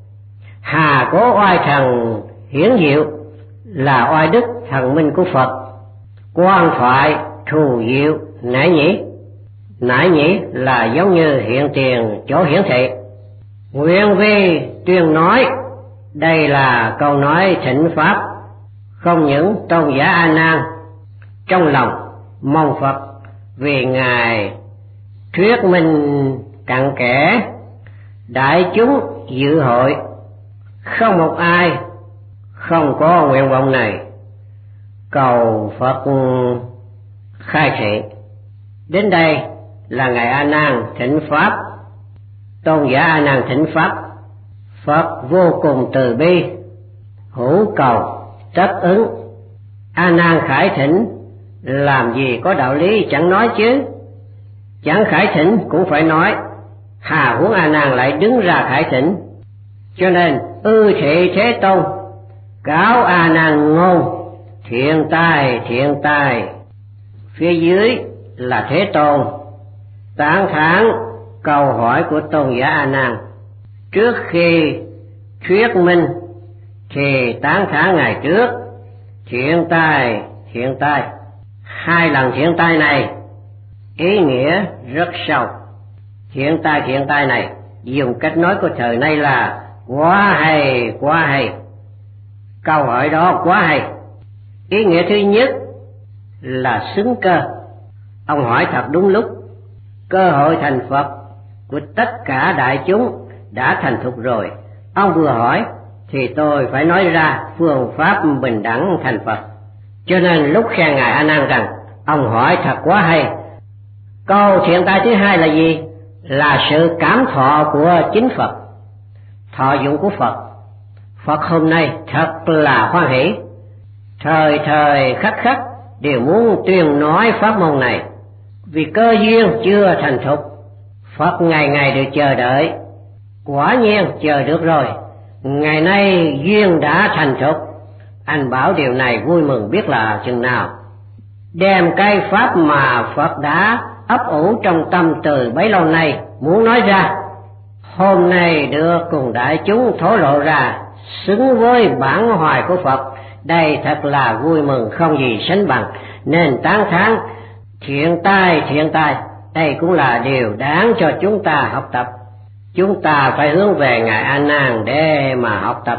Hà cố oai thần hiển diệu là oai đức thần minh của Phật, quan thoại thù diệu nãi nhĩ. Nãi nhĩ là giống như hiện tiền chỗ hiển thị. Nguyện vi tuyên nói, đây là câu nói thỉnh pháp. Không những tôn giả A Nan trong lòng mong Phật vì Ngài thuyết minh cặn kẽ, đại chúng dự hội không một ai không có nguyện vọng này, cầu Phật khai thị. Đến đây là Ngài A Nan thỉnh pháp. Tôn giả A Nan thỉnh pháp, Phật vô cùng từ bi, hữu cầu tất ứng. A Nan khải thỉnh, làm gì có đạo lý chẳng nói chứ. Chẳng khải thỉnh cũng phải nói, hà huống A Nan lại đứng ra khải thỉnh. Cho nên ư thị Thế Tôn cáo A Nan ngôn, thiện tai thiện tai. Phía dưới là Thế Tôn tán thán câu hỏi của tôn giả A Nan. Trước khi thuyết minh thì tán thán Ngài trước, thiện tai thiện tai. Hai lần thiện tai này ý nghĩa rất sâu. Thiện tai thiện tai này dùng cách nói của thời nay là quá hay quá hay. Câu hỏi đó quá hay. Ý nghĩa thứ nhất là xứng cơ. Ông hỏi thật đúng lúc. Cơ hội thành Phật của tất cả đại chúng đã thành thục rồi. Ông vừa hỏi thì tôi phải nói ra phương pháp bình đẳng thành Phật. Cho nên lúc khen Ngài A Nan rằng ông hỏi thật quá hay. Câu thiện tai thứ hai là gì? Là sự cảm thọ của chính Phật, thọ dụng của Phật. Phật hôm nay thật là hoan hỷ, thời thời khắc khắc đều muốn tuyên nói pháp môn này. Vì cơ duyên chưa thành thục, Phật ngày ngày được chờ đợi. Quả nhiên chờ được rồi, ngày nay duyên đã thành thục. Anh bảo điều này vui mừng biết là chừng nào. Đem cái pháp mà Phật đã ấp ủ trong tâm từ bấy lâu nay muốn nói ra, hôm nay được cùng đại chúng thổ lộ ra, xứng với bản hoài của Phật. Đây thật là vui mừng không gì sánh bằng, nên tán thán thiện tai thiện tai. Đây cũng là điều đáng cho chúng ta học tập. Chúng ta phải hướng về Ngài A Nan để mà học tập.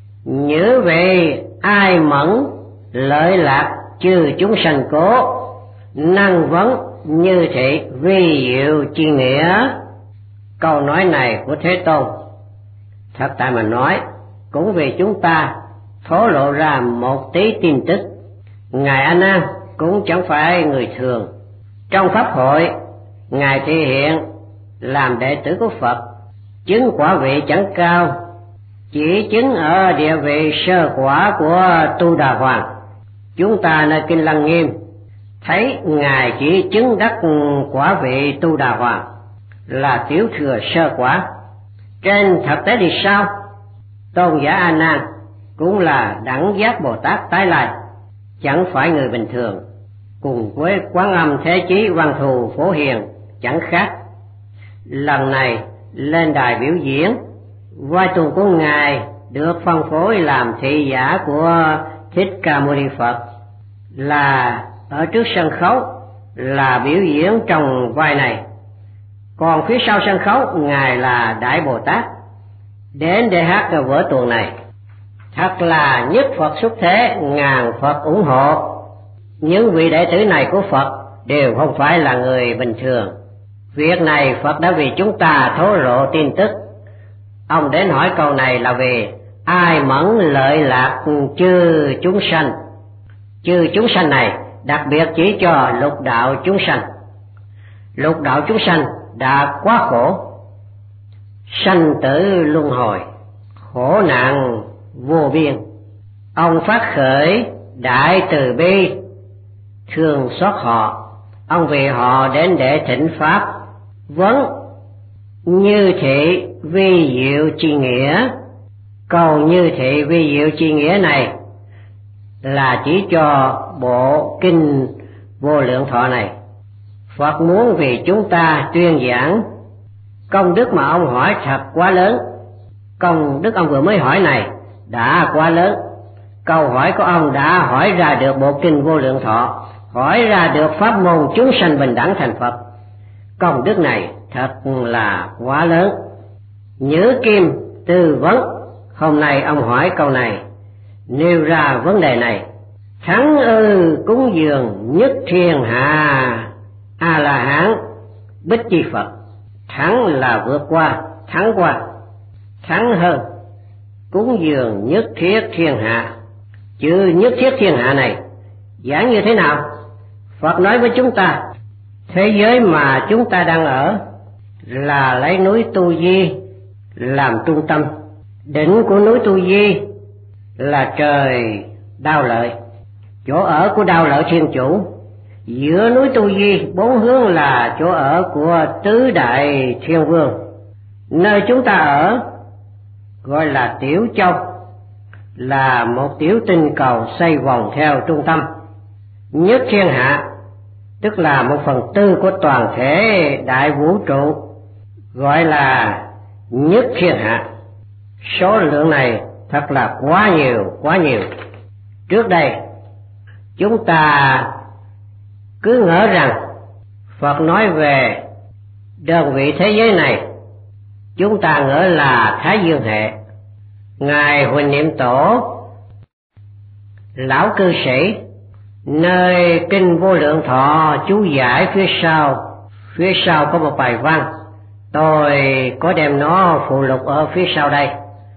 Nhớ về ai mẫn lợi lạc chư chúng sanh cố, năng vấn như thị vi diệu chi nghĩa. Câu nói này của Thế Tôn thật tại mà nói cũng vì chúng ta thổ lộ ra một tí tin tức. Ngài A Nan cũng chẳng phải người thường. Trong pháp hội Ngài thể hiện làm đệ tử của Phật, chứng quả vị chẳng cao, chỉ chứng ở địa vị sơ quả của Tu Đà Hoàng. Chúng ta nơi Kinh Lăng Nghiêm thấy Ngài chỉ chứng đắc quả vị Tu Đà Hoàng, là tiểu thừa sơ quả. Trên thực tế thì sao? Tôn giả A Nan cũng là đẳng giác Bồ Tát tái lai, chẳng phải người bình thường. Cùng với Quán Âm Thế Chí Văn Thù Phổ Hiền chẳng khác. Lần này lên đài biểu diễn, vai tuồng của Ngài được phân phối làm thị giả của Thích Ca Mâu Ni Phật, là ở trước sân khấu là biểu diễn trong vai này. Còn phía sau sân khấu Ngài là Đại Bồ Tát đến để hát cái vở tuồng này. Thật là nhất Phật xuất thế, ngàn Phật ủng hộ. Những vị đệ tử này của Phật đều không phải là người bình thường. Việc này Phật đã vì chúng ta thổ lộ tin tức. Ông đến hỏi câu này là vì ai mẫn lợi lạc chư chúng sanh. Chư chúng sanh này đặc biệt chỉ cho lục đạo chúng sanh. Lục đạo chúng sanh đã quá khổ, sanh tử luân hồi, khổ nạn vô biên. Ông phát khởi đại từ bi, thương xót họ. Ông vì họ đến để thỉnh pháp, vấn như thị vi diệu chi nghĩa. Câu như thị vi diệu chi nghĩa này là chỉ cho bộ kinh Vô Lượng Thọ này. Phật muốn vì chúng ta tuyên giảng. Công đức mà ông hỏi thật quá lớn. Công đức ông vừa mới hỏi này đã quá lớn. Câu hỏi của ông đã hỏi ra được bộ kinh Vô Lượng Thọ, hỏi ra được pháp môn chúng sanh bình đẳng thành Phật. Công đức này thật là quá lớn. Nhữ Kim tư vấn, hôm nay ông hỏi câu này, nêu ra vấn đề này. Thắng ư cúng dường nhất thiên hạ A La Hán Bích Chi Phật. Thắng là vượt qua, thắng qua, thắng hơn. Cúng dường nhất thiết thiên hạ. Chữ nhất thiết thiên hạ này giảng như thế nào? Phật nói với chúng ta, thế giới mà chúng ta đang ở là lấy núi Tu Di làm trung tâm. Đỉnh của núi Tu Di là trời Đao Lợi, chỗ ở của Đao Lợi Thiên Chủ. Giữa núi Tu Di bốn hướng là chỗ ở của tứ đại thiên vương. Nơi chúng ta ở gọi là Tiểu Châu, là một tiểu tinh cầu xoay vòng theo trung tâm. Nhất thiên hạ tức là một phần tư của toàn thể đại vũ trụ, gọi là nhất thiên hạ. Số lượng này thật là quá nhiều, quá nhiều. Trước đây chúng ta cứ ngỡ rằng Phật nói về đơn vị thế giới này, chúng ta ngỡ là Thái Dương hệ. Ngài Huỳnh Niệm Tổ, lão cư sĩ, nơi kinh Vô Lượng Thọ chú giải phía sau, phía sau có một bài văn, tôi có đem nó phụ lục ở phía sau đây,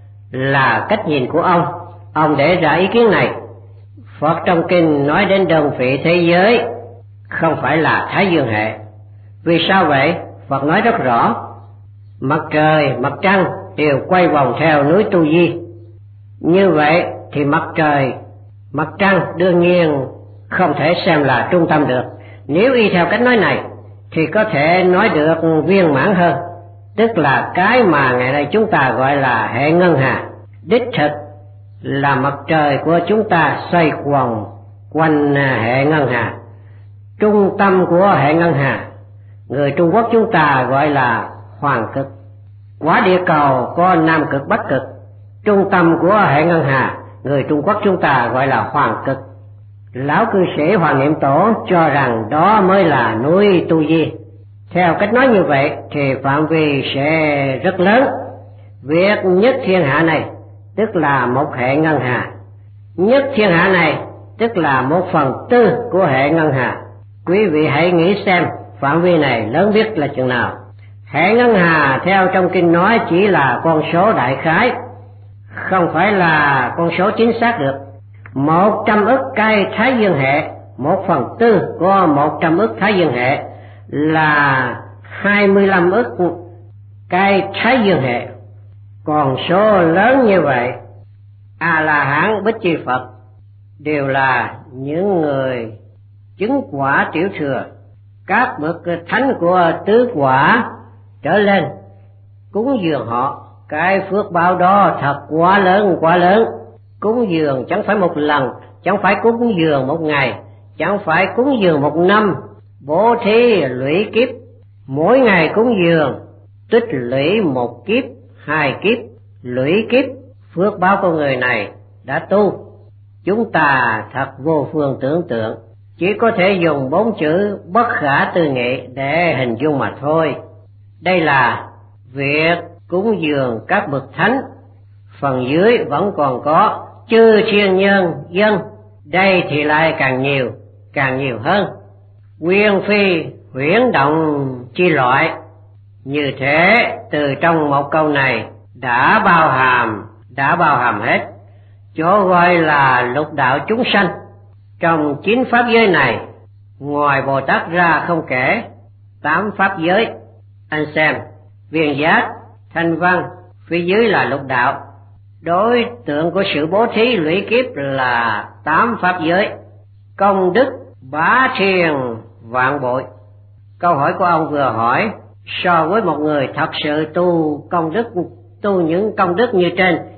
là cách nhìn của ông. Ông để ra ý kiến này. Phật trong kinh nói đến đơn vị thế giới không phải là Thái Dương hệ. Vì sao vậy? Phật nói rất rõ, mặt trời, mặt trăng đều quay vòng theo núi Tu Di. Như vậy thì mặt trời, mặt trăng đương nhiên không thể xem là trung tâm được. Nếu y theo cách nói này thì có thể nói được viên mãn hơn, tức là cái mà ngày nay chúng ta gọi là hệ ngân hà. Đích thực là mặt trời của chúng ta xoay vòng quanh hệ ngân hà. Trung tâm của hệ ngân hà, người Trung Quốc chúng ta gọi là hoàng cực. Quả địa cầu có nam cực bắc cực. Trung tâm của hệ ngân hà, người Trung Quốc chúng ta gọi là hoàng cực. Lão cư sĩ Hoàng Niệm Tổ cho rằng đó mới là núi Tu Di. Theo cách nói như vậy thì phạm vi sẽ rất lớn. Việc nhất thiên hạ này tức là một hệ ngân hà. Nhất thiên hạ này tức là một phần tư của hệ ngân hà. Quý vị hãy nghĩ xem phạm vi này lớn biết là chừng nào. Hệ ngân hà theo trong kinh nói chỉ là con số đại khái, không phải là con số chính xác được. Một trăm ức cây Thái Dương hệ, một phần tư của một trăm ức Thái Dương hệ là hai mươi lăm ức cây Thái Dương hệ. Còn số lớn như vậy, A La Hán Bích Chi Phật đều là những người chứng quả tiểu thừa. Các bậc thánh của tứ quả trở lên cúng dường họ, cái phước báo đó thật quá lớn, quá lớn. Cúng dường chẳng phải một lần, chẳng phải cúng dường một ngày, chẳng phải cúng dường một năm. Bố thí lũy kiếp, mỗi ngày cúng dường tích lũy một kiếp, hai kiếp, lũy kiếp. Phước báo của người này đã tu, chúng ta thật vô phương tưởng tượng, chỉ có thể dùng bốn chữ bất khả tư nghị để hình dung mà thôi. Đây là việc cúng dường các bậc thánh. Phần dưới vẫn còn có chư thiên nhân dân, đây thì lại càng nhiều, càng nhiều hơn. Nguyên phi huyễn động chi loại. Như thế từ trong một câu này đã bao hàm, đã bao hàm hết chỗ gọi là lục đạo chúng sanh. Trong chín pháp giới này, ngoài Bồ Tát ra không kể tám pháp giới. Anh xem, viên giác, thanh văn, phía dưới là lục đạo. Đối tượng của sự bố thí lũy kiếp là tám pháp giới. Công đức bá thiên vạn bội. Câu hỏi của ông vừa hỏi, so với một người thật sự tu công đức, tu những công đức như trên,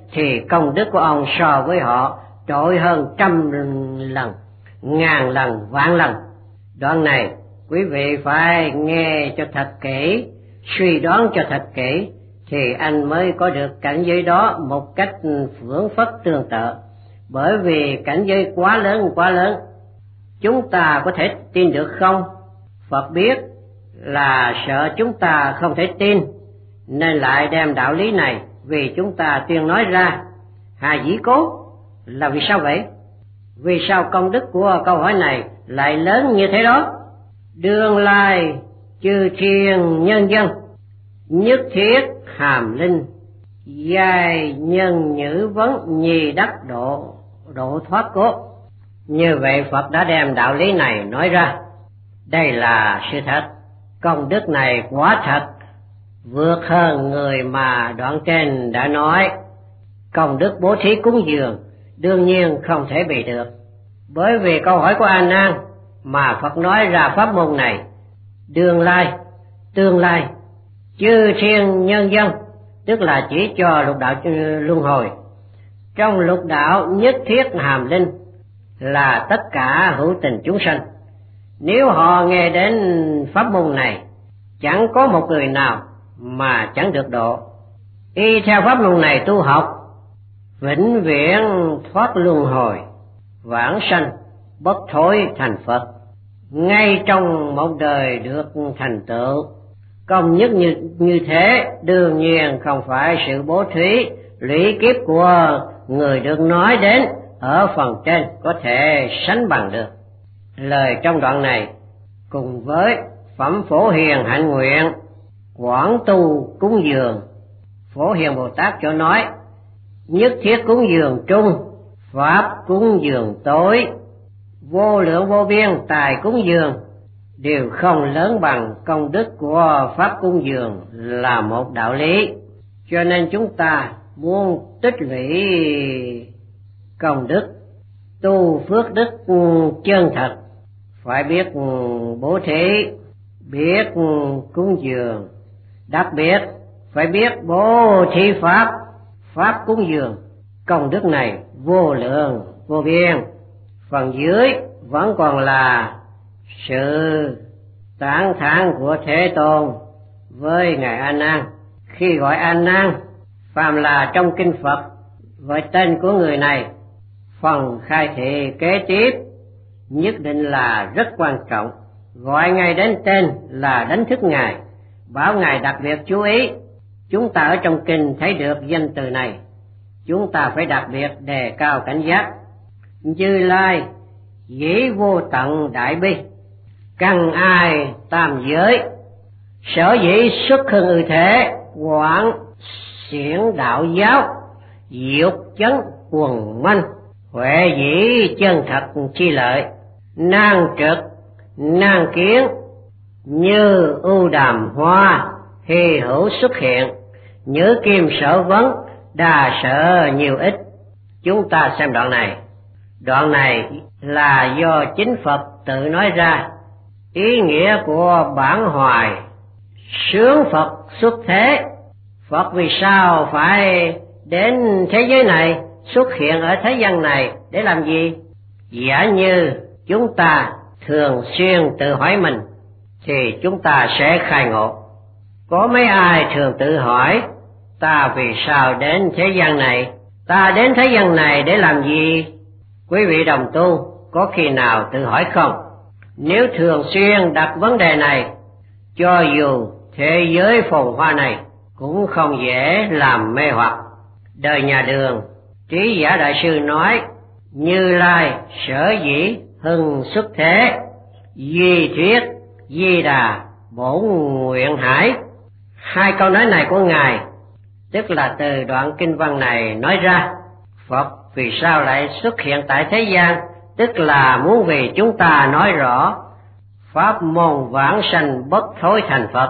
thì công đức của ông so với họ trội hơn trăm lần, ngàn lần, vạn lần. Đoạn này quý vị phải nghe cho thật kỹ, suy đoán cho thật kỹ, thì anh mới có được cảnh giới đó một cách phưởng phất tương tự. Bởi vì cảnh giới quá lớn quá lớn, chúng ta có thể tin được không? Phật biết là sợ chúng ta không thể tin, nên lại đem đạo lý này vì chúng ta tuyên nói ra. Hà dĩ cố là vì sao vậy? Vì sao công đức của câu hỏi này lại lớn như thế đó? Đương lai chư thiên nhân dân, nhất thiết hàm linh, giai nhân nhữ vấn nhì đắc độ, độ thoát cốt. Như vậy Phật đã đem đạo lý này nói ra. Đây là sự thật. Công đức này quả thật vượt hơn người mà đoạn trên đã nói. Công đức bố thí cúng dường đương nhiên không thể bị được. Bởi vì câu hỏi của A Nan mà Phật nói ra pháp môn này. Đương lai, tương lai, chư thiên nhân dân, tức là chỉ cho lục đạo luân hồi. Trong lục đạo nhất thiết hàm linh là tất cả hữu tình chúng sanh. Nếu họ nghe đến pháp môn này, chẳng có một người nào mà chẳng được độ. Y theo pháp môn này tu học, vĩnh viễn thoát luân hồi, vãng sanh, bất thối thành Phật, ngay trong một đời được thành tựu. Công nhất như, như thế đương nhiên không phải sự bố thí lũy kiếp của người được nói đến ở phần trên có thể sánh bằng được. Lời trong đoạn này cùng với phẩm Phổ Hiền hạnh nguyện quảng tu cúng dường, Phổ Hiền Bồ Tát cho nói nhất thiết cúng dường trung, pháp cúng dường tối, vô lượng vô biên tài cúng dường đều không lớn bằng công đức của pháp cúng dường là một đạo lý. Cho nên chúng ta muốn tích lũy công đức, tu phước đức chân thật, phải biết bố thí, biết cúng dường, đặc biệt phải biết bố thí pháp, pháp cúng dường. Công đức này vô lượng vô biên. Phần dưới vẫn còn là sự tán thán của Thế Tôn với ngài A Nan. Khi gọi A Nan, phàm là trong kinh Phật gọi tên của người này, phần khai thị kế tiếp nhất định là rất quan trọng. Gọi ngài đến tên là đánh thức ngài, bảo ngài đặc biệt chú ý. Chúng ta ở trong kinh thấy được danh từ này, chúng ta phải đặc biệt đề cao cảnh giác. Như Lai dĩ vô tận đại bi, căn ai tam giới, sở dĩ xuất hưng ư thế, quảng xiển đạo giáo, diệu chấn quần manh, huệ dĩ chân thật chi lợi, nan trực nan kiến, như ưu đàm hoa hy hữu xuất hiện, nhớ kim sở vấn, đa sở nhiều ít. Chúng ta xem đoạn này. Đoạn này là do chính Phật tự nói ra. Ý nghĩa của bản hoài sướng Phật xuất thế. Phật vì sao phải đến thế giới này, xuất hiện ở thế gian này để làm gì? Giả như chúng ta thường xuyên tự hỏi mình thì chúng ta sẽ khai ngộ. Có mấy ai thường tự hỏi ta vì sao đến thế gian này, ta đến thế gian này để làm gì? Quý vị đồng tu có khi nào tự hỏi không? Nếu thường xuyên đặt vấn đề này, cho dù thế giới phồn hoa này cũng không dễ làm mê hoặc. Đời nhà Đường, Trí Giả Đại Sư nói, Như Lai sở dĩ hưng xuất thế, duy thuyết di đà bổn nguyện hải. Hai câu nói này của ngài tức là từ đoạn kinh văn này nói ra. Phật vì sao lại xuất hiện tại thế gian, tức là muốn vì chúng ta nói rõ pháp môn vãng sanh bất thối thành Phật.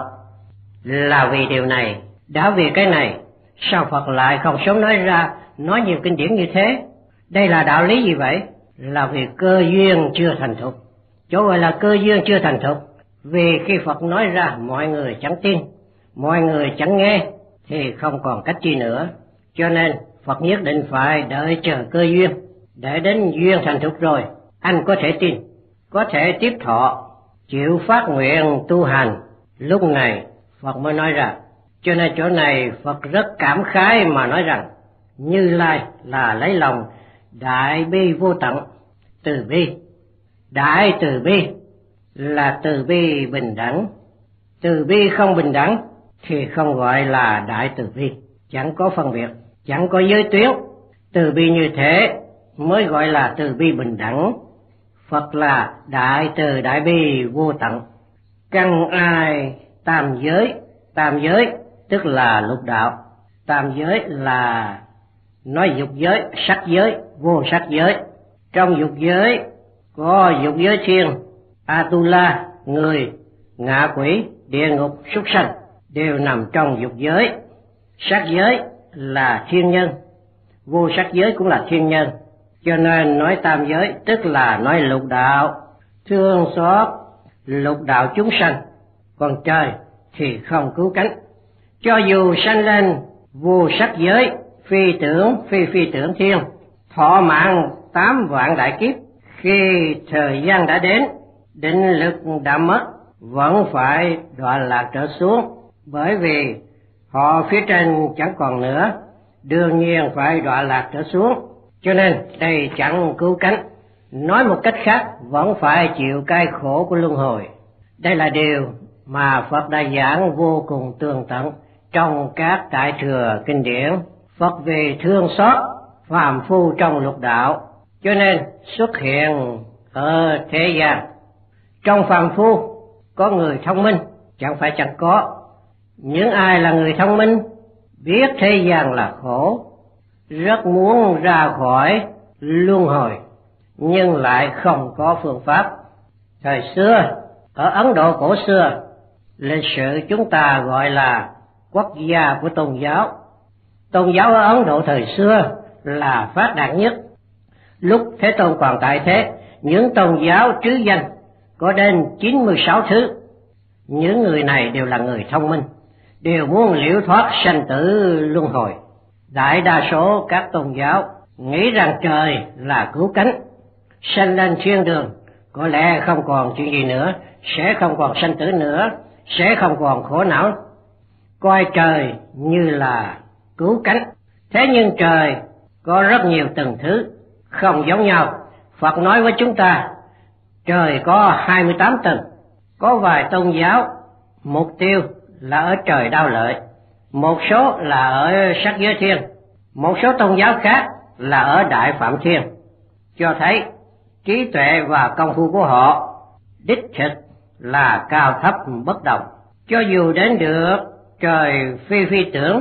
Là vì điều này, đã vì cái này, sao Phật lại không sớm nói ra, nói nhiều kinh điển như thế? Đây là đạo lý gì vậy? Là vì cơ duyên chưa thành thục. Chỗ gọi là cơ duyên chưa thành thục, vì khi Phật nói ra mọi người chẳng tin, mọi người chẳng nghe, thì không còn cách chi nữa. Cho nên Phật nhất định phải đợi chờ cơ duyên, để đến duyên thành thục rồi, anh có thể tin, có thể tiếp thọ, chịu phát nguyện tu hành. Lúc này Phật mới nói ra. Cho nên chỗ này Phật rất cảm khái mà nói rằng Như Lai là lấy lòng đại bi vô tận, từ bi. Đại từ bi là từ bi bình đẳng, từ bi không bình đẳng thì không gọi là đại từ bi, chẳng có phân biệt, chẳng có giới tuyến. Từ bi như thế mới gọi là từ bi bình đẳng. Phật là đại từ đại bi vô tận. Căn ai tam giới, tam giới tức là lục đạo. Tam giới là nói dục giới, sắc giới, vô sắc giới. Trong dục giới có dục giới thiên, Atula, người, ngạ quỷ, địa ngục, súc sanh đều nằm trong dục giới. Sắc giới là thiên nhân, vô sắc giới cũng là thiên nhân. Cho nên nói tam giới tức là nói lục đạo, thương xót lục đạo chúng sanh. Còn trời thì không cứu cánh. Cho dù sanh lên vô sắc giới, phi tưởng, phi phi tưởng thiên, thọ mạng tám vạn đại kiếp, khi thời gian đã đến, định lực đã mất, vẫn phải đọa lạc trở xuống, bởi vì họ phía trên chẳng còn nữa, đương nhiên phải đọa lạc trở xuống. Cho nên đây chẳng cứu cánh. Nói một cách khác, vẫn phải chịu cay khổ của luân hồi. Đây là điều mà Phật đã giảng vô cùng tường tận trong các Đại Thừa kinh điển. Phật vì thương xót phàm phu trong lục đạo, cho nên xuất hiện ở thế gian. Trong phàm phu có người thông minh, chẳng phải chẳng có. Những ai là người thông minh, biết thế gian là khổ, rất muốn ra khỏi luân hồi, nhưng lại không có phương pháp. Thời xưa, ở Ấn Độ cổ xưa, lịch sử chúng ta gọi là quốc gia của tôn giáo. Tôn giáo ở Ấn Độ thời xưa là phát đạt nhất. Lúc Thế Tôn còn tại thế, những tôn giáo trứ danh có đến chín mươi sáu thứ. Những người này đều là người thông minh, đều muốn liễu thoát sanh tử luân hồi. Đại đa số các tôn giáo nghĩ rằng trời là cứu cánh, sanh lên thiên đường có lẽ không còn chuyện gì nữa, sẽ không còn sanh tử nữa, sẽ không còn khổ não, coi trời như là cứu cánh. Thế nhưng trời có rất nhiều tầng thứ, không giống nhau. Phật nói với chúng ta, trời có hai mươi tám tầng. Có vài tôn giáo mục tiêu là ở trời Đao Lợi, một số là ở sắc giới thiên, một số tôn giáo khác là ở Đại Phạm Thiên, cho thấy trí tuệ và công phu của họ đích thực là cao thấp bất đồng. Cho dù đến được trời phi phi tưởng,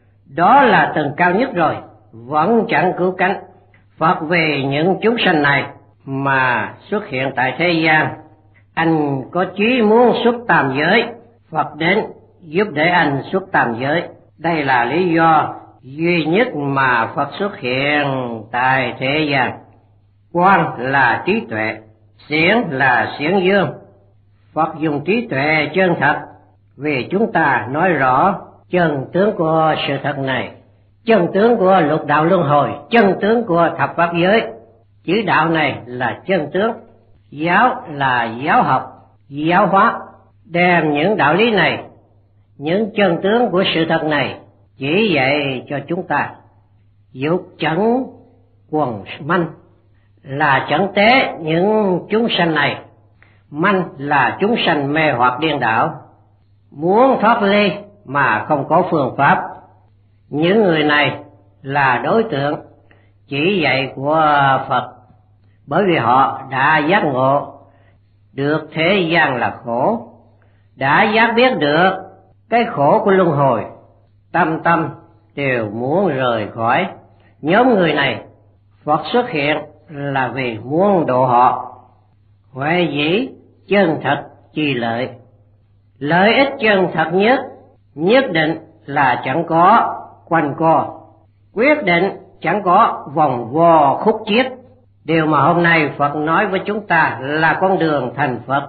đó là tầng cao nhất rồi, vẫn chẳng cứu cánh. Phật vì những chúng sanh này mà xuất hiện tại thế gian. Anh có chí muốn xuất tam giới, Phật đến giúp để anh xuất tam giới. Đây là lý do duy nhất mà Phật xuất hiện tại thế gian. Quang là trí tuệ, xiển là xiển dương. Phật dùng trí tuệ chân thật vì chúng ta nói rõ chân tướng của sự thật này, chân tướng của lục đạo luân hồi, chân tướng của thập pháp giới. Chữ đạo này là chân tướng, giáo là giáo học, giáo hóa, đem những đạo lý này, những chân tướng của sự thật này chỉ dạy cho chúng ta. Dục chẩn quần manh là chẩn tế những chúng sanh này, manh là chúng sanh mê hoặc điên đảo, muốn thoát ly mà không có phương pháp. Những người này là đối tượng chỉ dạy của Phật, bởi vì họ đã giác ngộ được thế gian là khổ, đã giác biết được cái khổ của luân hồi, tâm tâm đều muốn rời khỏi. Nhóm người này Phật xuất hiện là vì muốn độ họ. Huệ dĩ chân thật chi lợi, lợi ích chân thật nhất nhất định là chẳng có quanh co, quyết định chẳng có vòng vo khúc chiết. Điều mà hôm nay Phật nói với chúng ta là con đường thành Phật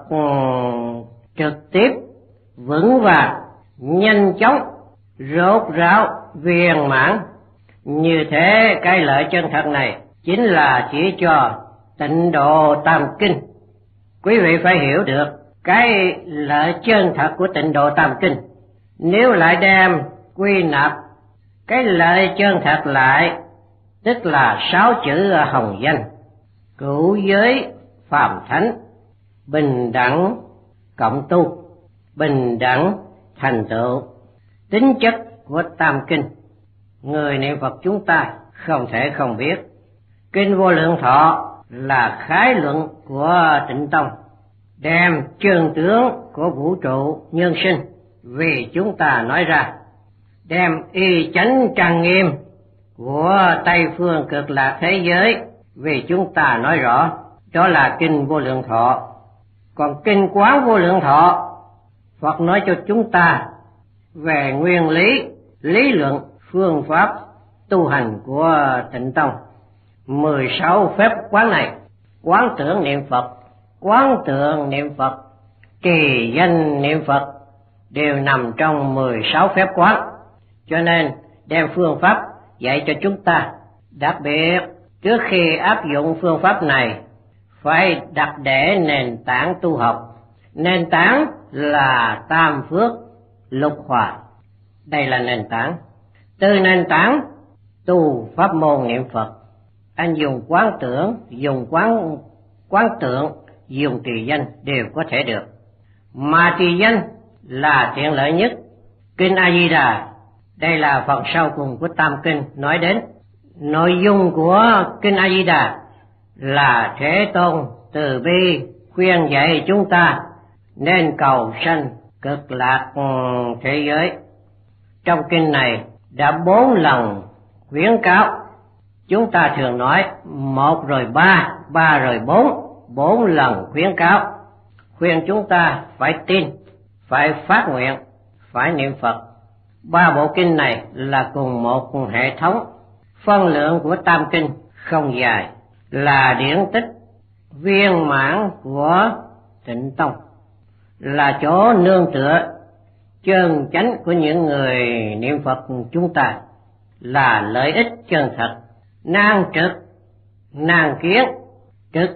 trực tiếp, vững vàng, nhanh chóng, rốt ráo, viên mãn. Như thế cái lợi chân thật này chính là chỉ cho tịnh độ tam kinh. Quý vị phải hiểu được cái lợi chân thật của tịnh độ tam kinh. Nếu lại đem quy nạp cái lợi chân thật lại, tức là sáu chữ hồng danh: cửu giới phàm thánh, bình đẳng cộng tu, bình đẳng thành tựu. Tính chất của tam kinh, người niệm Phật chúng ta không thể không biết. Kinh Vô Lượng Thọ là khái luận của Tịnh Tông, đem chân tướng của vũ trụ nhân sinh vì chúng ta nói ra, đem y chánh trang nghiêm của Tây phương cực lạc thế giới vì chúng ta nói rõ. Đó là kinh Vô Lượng Thọ. Còn kinh Quán Vô Lượng Thọ, Phật nói cho chúng ta về nguyên lý, lý luận, phương pháp tu hành của Tịnh Tông. Mười sáu phép quán này, quán tưởng niệm Phật, quán tượng niệm Phật, trì danh niệm Phật, đều nằm trong mười sáu phép quán. Cho nên đem phương pháp dạy cho chúng ta. Đặc biệt trước khi áp dụng phương pháp này, phải đặt để nền tảng tu học. Nền tảng là tam phước lục hòa. Đây là nền tảng. Từ nền tảng tu pháp môn niệm Phật, anh dùng quán tưởng, dùng quán quán tượng, dùng trì danh đều có thể được. Mà trì danh là tiện lợi nhất. Kinh A Di Đà, đây là phần sau cùng của tam kinh nói đến. Nội dung của kinh A Di Đà là Thế Tôn từ bi khuyên dạy chúng ta nên cầu sanh cực lạc thế giới. Trong kinh này đã bốn lần khuyến cáo. Chúng ta thường nói một rồi ba, ba rồi bốn, bốn lần khuyến cáo, khuyên chúng ta phải tin, phải phát nguyện, phải niệm Phật. Ba bộ kinh này là cùng một hệ thống. Phân lượng của tam kinh không dài, là điển tích viên mãn của Tịnh Tông, là chỗ nương tựa chân chánh của những người niệm Phật chúng ta, là lợi ích chân thật. Nan trực, nan kiến, trực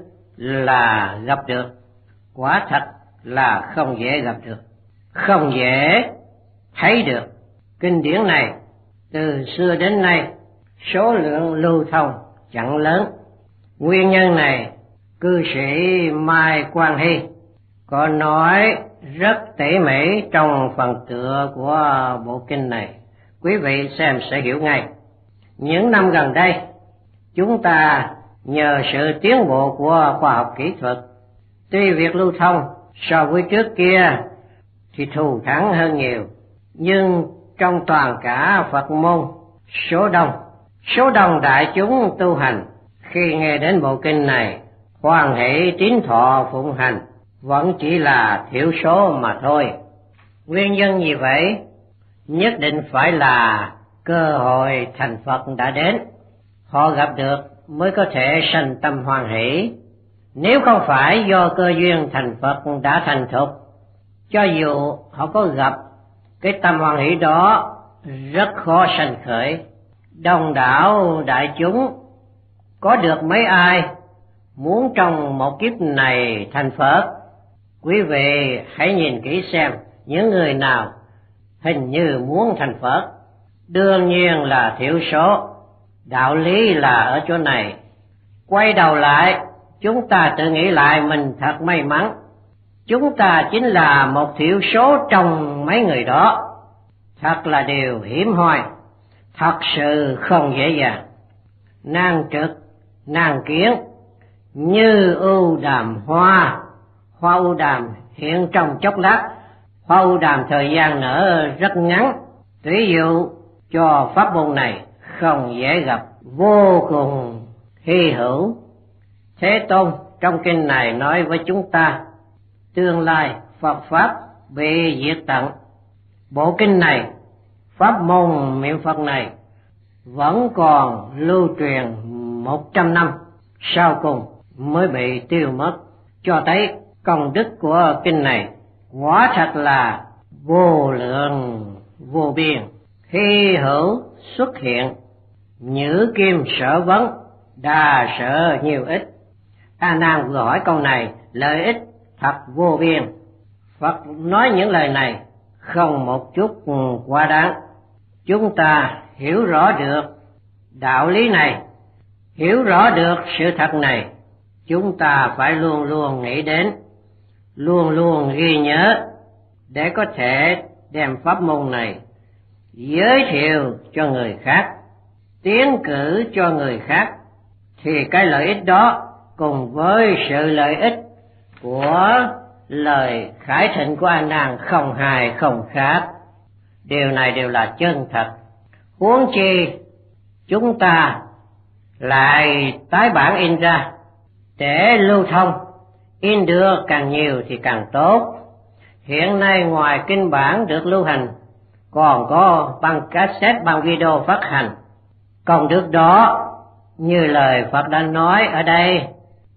là gặp được, quả thật là không dễ gặp được, không dễ thấy được. Kinh điển này từ xưa đến nay số lượng lưu thông chẳng lớn. Nguyên nhân này cư sĩ Mai Quang Hy có nói rất tỉ mỉ trong phần tựa của bộ kinh này. Quý vị xem sẽ hiểu ngay. Những năm gần đây, chúng ta nhờ sự tiến bộ của khoa học kỹ thuật, tuy việc lưu thông so với trước kia thì thù thắng hơn nhiều, nhưng trong toàn cả Phật môn, số đông, số đông đại chúng tu hành khi nghe đến bộ kinh này hoan hỷ tín thọ phụng hành vẫn chỉ là thiểu số mà thôi. Nguyên nhân gì vậy? Nhất định phải là cơ hội thành Phật đã đến, họ gặp được mới có thể sanh tâm hoan hỷ. Nếu không phải do cơ duyên thành Phật đã thành thục, cho dù họ có gặp, cái tâm hoan hỷ đó rất khó sanh khởi. Đông đảo đại chúng có được mấy ai muốn trong một kiếp này thành Phật? Quý vị hãy nhìn kỹ xem những người nào hình như muốn thành Phật. Đương nhiên là thiểu số. Đạo lý là ở chỗ này. Quay đầu lại, chúng ta tự nghĩ lại mình thật may mắn. Chúng ta chính là một thiểu số trong mấy người đó. Thật là điều hiếm hoi, thật sự không dễ dàng. Nan trực, nan kiến, như ưu đàm hoa. Hoa ưu đàm hiện trong chốc lát, hoa ưu đàm thời gian nở rất ngắn. Ví dụ cho pháp môn này không dễ gặp, vô cùng hy hữu. Thế Tôn trong kinh này nói với chúng ta, tương lai Phật Pháp bị diệt tận. Bộ kinh này, pháp môn niệm Phật này vẫn còn lưu truyền một trăm năm sau cùng mới bị tiêu mất, cho thấy công đức của kinh này quả thật là vô lượng vô biên, hy hữu xuất hiện. nhữ kim sở vấn, đa sở nhiều ích. A Nan vừa hỏi câu này, lợi ích thật vô biên. Phật nói những lời này không một chút quá đáng. Chúng ta hiểu rõ được đạo lý này, hiểu rõ được sự thật này, chúng ta phải luôn luôn nghĩ đến, luôn luôn ghi nhớ để có thể đem pháp môn này giới thiệu cho người khác, tiến cử cho người khác, thì cái lợi ích đó cùng với sự lợi ích của lời khải thịnh của A Nan không hài không khác. Điều này đều là chân thật. Huống chi chúng ta lại tái bản in ra để lưu thông, in được càng nhiều thì càng tốt. Hiện nay ngoài kinh bản được lưu hành, còn có băng cassette, băng video phát hành. Công đức đó như lời Phật đã nói ở đây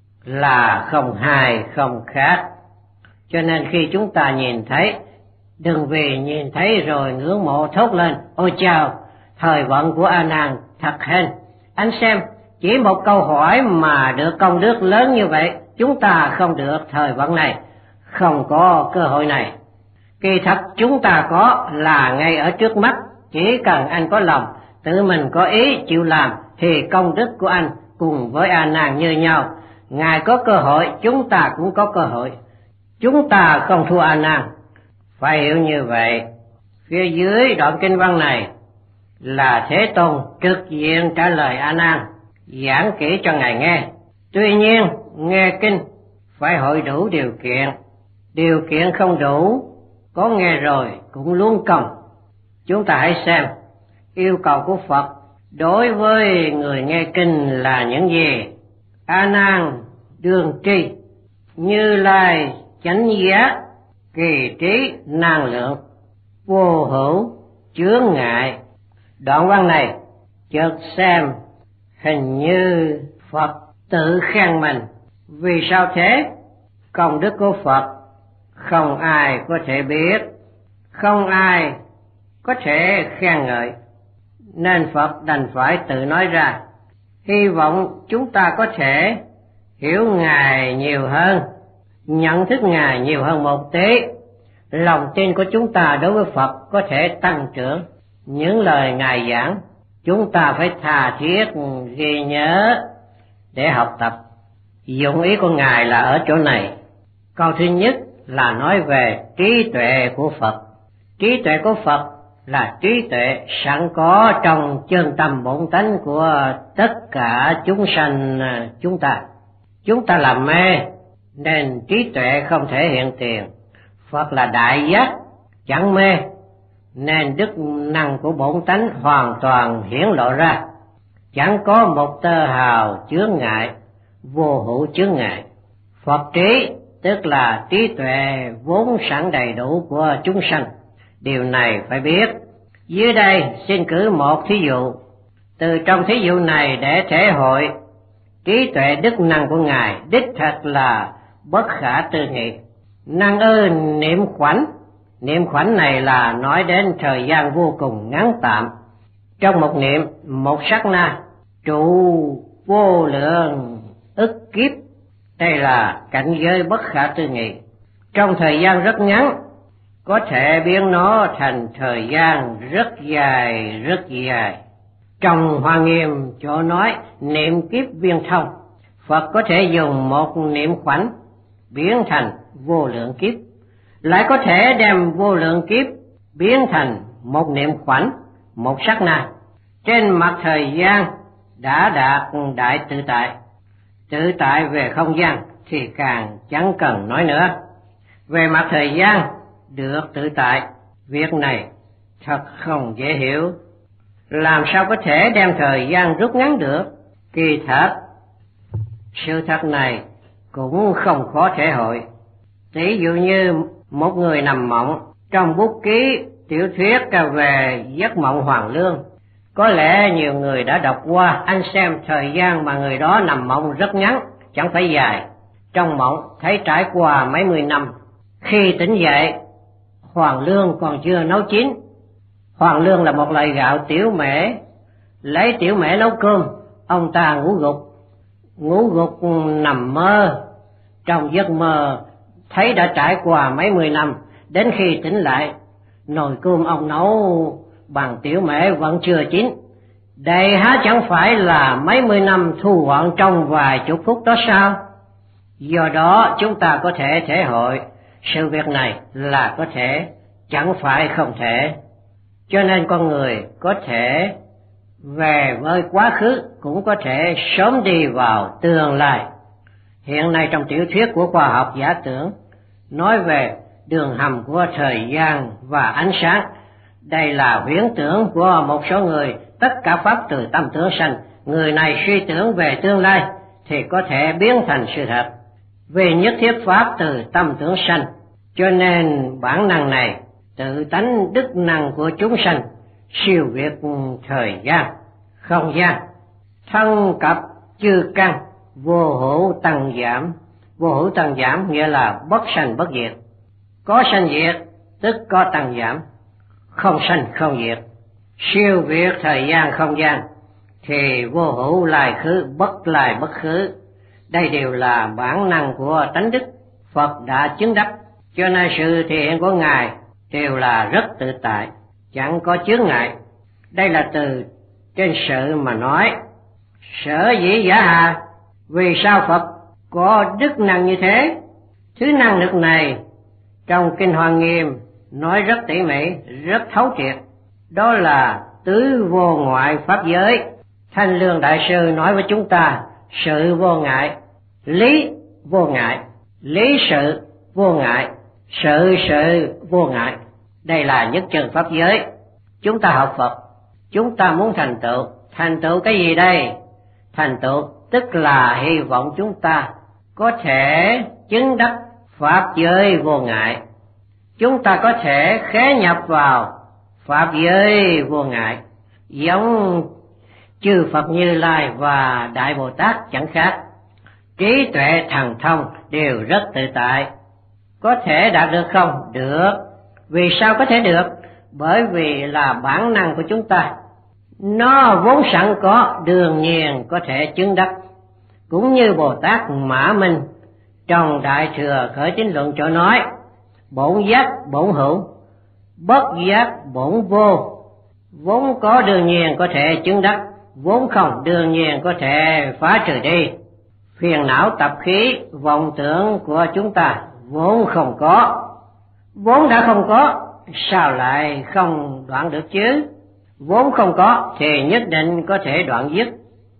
là không hài không khác. Cho nên khi chúng ta nhìn thấy, đừng vì nhìn thấy rồi ngưỡng mộ thốt lên: ôi chao, thời vận của A Nan thật hên. Anh xem, chỉ một câu hỏi mà được công đức lớn như vậy, chúng ta không được thời vận này, không có cơ hội này. Kỳ thật chúng ta có là ngay ở trước mắt, chỉ cần anh có lòng, tự mình có ý chịu làm, thì công đức của anh cùng với A Nan như nhau. Ngài có cơ hội, chúng ta cũng có cơ hội. Chúng ta không thua A Nan, phải hiểu như vậy. Phía dưới đoạn kinh văn này là Thế Tôn trực diện trả lời A Nan, giảng kỹ cho ngài nghe. Tuy nhiên nghe kinh phải hội đủ điều kiện, điều kiện không đủ, có nghe rồi cũng luống công. Chúng ta hãy xem yêu cầu của Phật đối với người nghe kinh là những gì. A Nan đương tri, Như Lai chánh giác, kỳ trí năng lượng, vô hữu chướng ngại. Đoạn văn này chợt xem hình như Phật tự khen mình. Vì sao thế? Công đức của Phật không ai có thể biết, không ai có thể khen ngợi, nên Phật đành phải tự nói ra. Hy vọng chúng ta có thể hiểu Ngài nhiều hơn, nhận thức Ngài nhiều hơn một tí. Lòng tin của chúng ta đối với Phật có thể tăng trưởng. Những lời Ngài giảng chúng ta phải tha thiết ghi nhớ để học tập. Dụng ý của Ngài là ở chỗ này. Câu thứ nhất là nói về trí tuệ của Phật. Trí tuệ của Phật là trí tuệ sẵn có trong chân tâm bổn tánh của tất cả chúng sanh chúng ta. Chúng ta làm mê nên trí tuệ không thể hiện tiền. Phật là đại giác, chẳng mê, nên đức năng của bổn tánh hoàn toàn hiển lộ ra, chẳng có một tơ hào chướng ngại, vô hữu chướng ngại. Phật trí tức là trí tuệ vốn sẵn đầy đủ của chúng sanh. Điều này phải biết. Dưới đây xin cử một thí dụ. Từ trong thí dụ này để thể hội trí tuệ đức năng của Ngài đích thật là bất khả tư nghị. Năng ư niệm khoảnh. Niệm khoảnh này là nói đến thời gian vô cùng ngắn tạm. Trong một niệm, một sát na, trụ vô lượng ức kiếp. Đây là cảnh giới bất khả tư nghị. Trong thời gian rất ngắn, có thể biến nó thành thời gian rất dài, rất dài. Trong Hoa Nghiêm chỗ nói niệm kiếp viên thông, Phật có thể dùng một niệm khoảnh biến thành vô lượng kiếp, lại có thể đem vô lượng kiếp biến thành một niệm khoảnh, một sát na. Trên mặt thời gian đã đạt đại tự tại. Tự tại về không gian thì càng chẳng cần nói nữa. Về mặt thời gian được tự tại, việc này thật không dễ hiểu. Làm sao có thể đem thời gian rút ngắn được? Kỳ thật, sự thật này cũng không khó thể hội. Ví dụ như một người nằm mộng, trong bút ký tiểu thuyết về giấc mộng hoàn lương, có lẽ nhiều người đã đọc qua. Anh xem thời gian mà người đó nằm mộng rất ngắn, chẳng phải dài. Trong mộng thấy trải qua mấy mươi năm. Khi tỉnh dậy, hoàng lương còn chưa nấu chín. Hoàng lương là một loại gạo tiểu mễ, lấy tiểu mẹ nấu cơm, ông ta ngủ gục. Ngủ gục nằm mơ, trong giấc mơ thấy đã trải qua mấy mươi năm, đến khi tỉnh lại, nồi cơm ông nấu bằng tiểu mễ vẫn chưa chín. Đây há chẳng phải là mấy mươi năm thu gọn trong vài chục phút đó sao? Do đó chúng ta có thể thể hội sự việc này là có thể, chẳng phải không thể. Cho nên con người có thể về với quá khứ, cũng có thể sớm đi vào tương lai. Hiện nay trong tiểu thuyết của khoa học giả tưởng nói về đường hầm của thời gian và ánh sáng. Đây là viễn tưởng của một số người, tất cả pháp từ tâm tưởng sanh. Người này suy tưởng về tương lai thì có thể biến thành sự thật, vì nhất thiết pháp từ tâm tưởng sanh. Cho nên bản năng này tự tánh đức năng của chúng sanh siêu việt thời gian, không gian, thân cập chư căn, vô hữu tăng giảm. Vô hữu tăng giảm nghĩa là bất sanh bất diệt. Có sanh diệt tức có tăng giảm, không sanh không diệt. Siêu việt thời gian không gian thì vô hữu lai khứ, bất lai bất khứ. Đây đều là bản năng của tánh đức Phật đã chứng đắc. Cho nên sự thể hiện của Ngài đều là rất tự tại, chẳng có chướng ngại. Đây là từ trên sự mà nói. Sở dĩ giả hà, vì sao Phật có đức năng như thế? Thứ năng lực này trong Kinh Hoa Nghiêm nói rất tỉ mỉ, rất thấu triệt. Đó là tứ vô ngoại pháp giới. Thanh Lương Đại Sư nói với chúng ta sự vô ngại, lý vô ngại, lý sự vô ngại, sự sự vô ngại. Đây là nhất chân pháp giới. Chúng ta học Phật, chúng ta muốn thành tựu. Thành tựu cái gì đây? Thành tựu tức là hy vọng chúng ta có thể chứng đắc pháp giới vô ngại. Chúng ta có thể khế nhập vào pháp giới vô ngại, giống chư Phật Như Lai và Đại Bồ Tát chẳng khác. Trí tuệ thần thông đều rất tự tại. Có thể đạt được không? Được. Vì sao có thể được? Bởi vì là bản năng của chúng ta, nó vốn sẵn có, đương nhiên có thể chứng đắc. Cũng như Bồ Tát Mã Minh trong Đại Thừa Khởi Tín Luận chỗ nói: bổn giác bổn hữu, bất giác bổn vô. Vốn có đương nhiên có thể chứng đắc, vốn không đương nhiên có thể phá trừ đi. Phiền não tập khí vọng tưởng của chúng ta vốn không có, vốn đã không có, sao lại không đoạn được chứ? Vốn không có thì nhất định có thể đoạn dứt,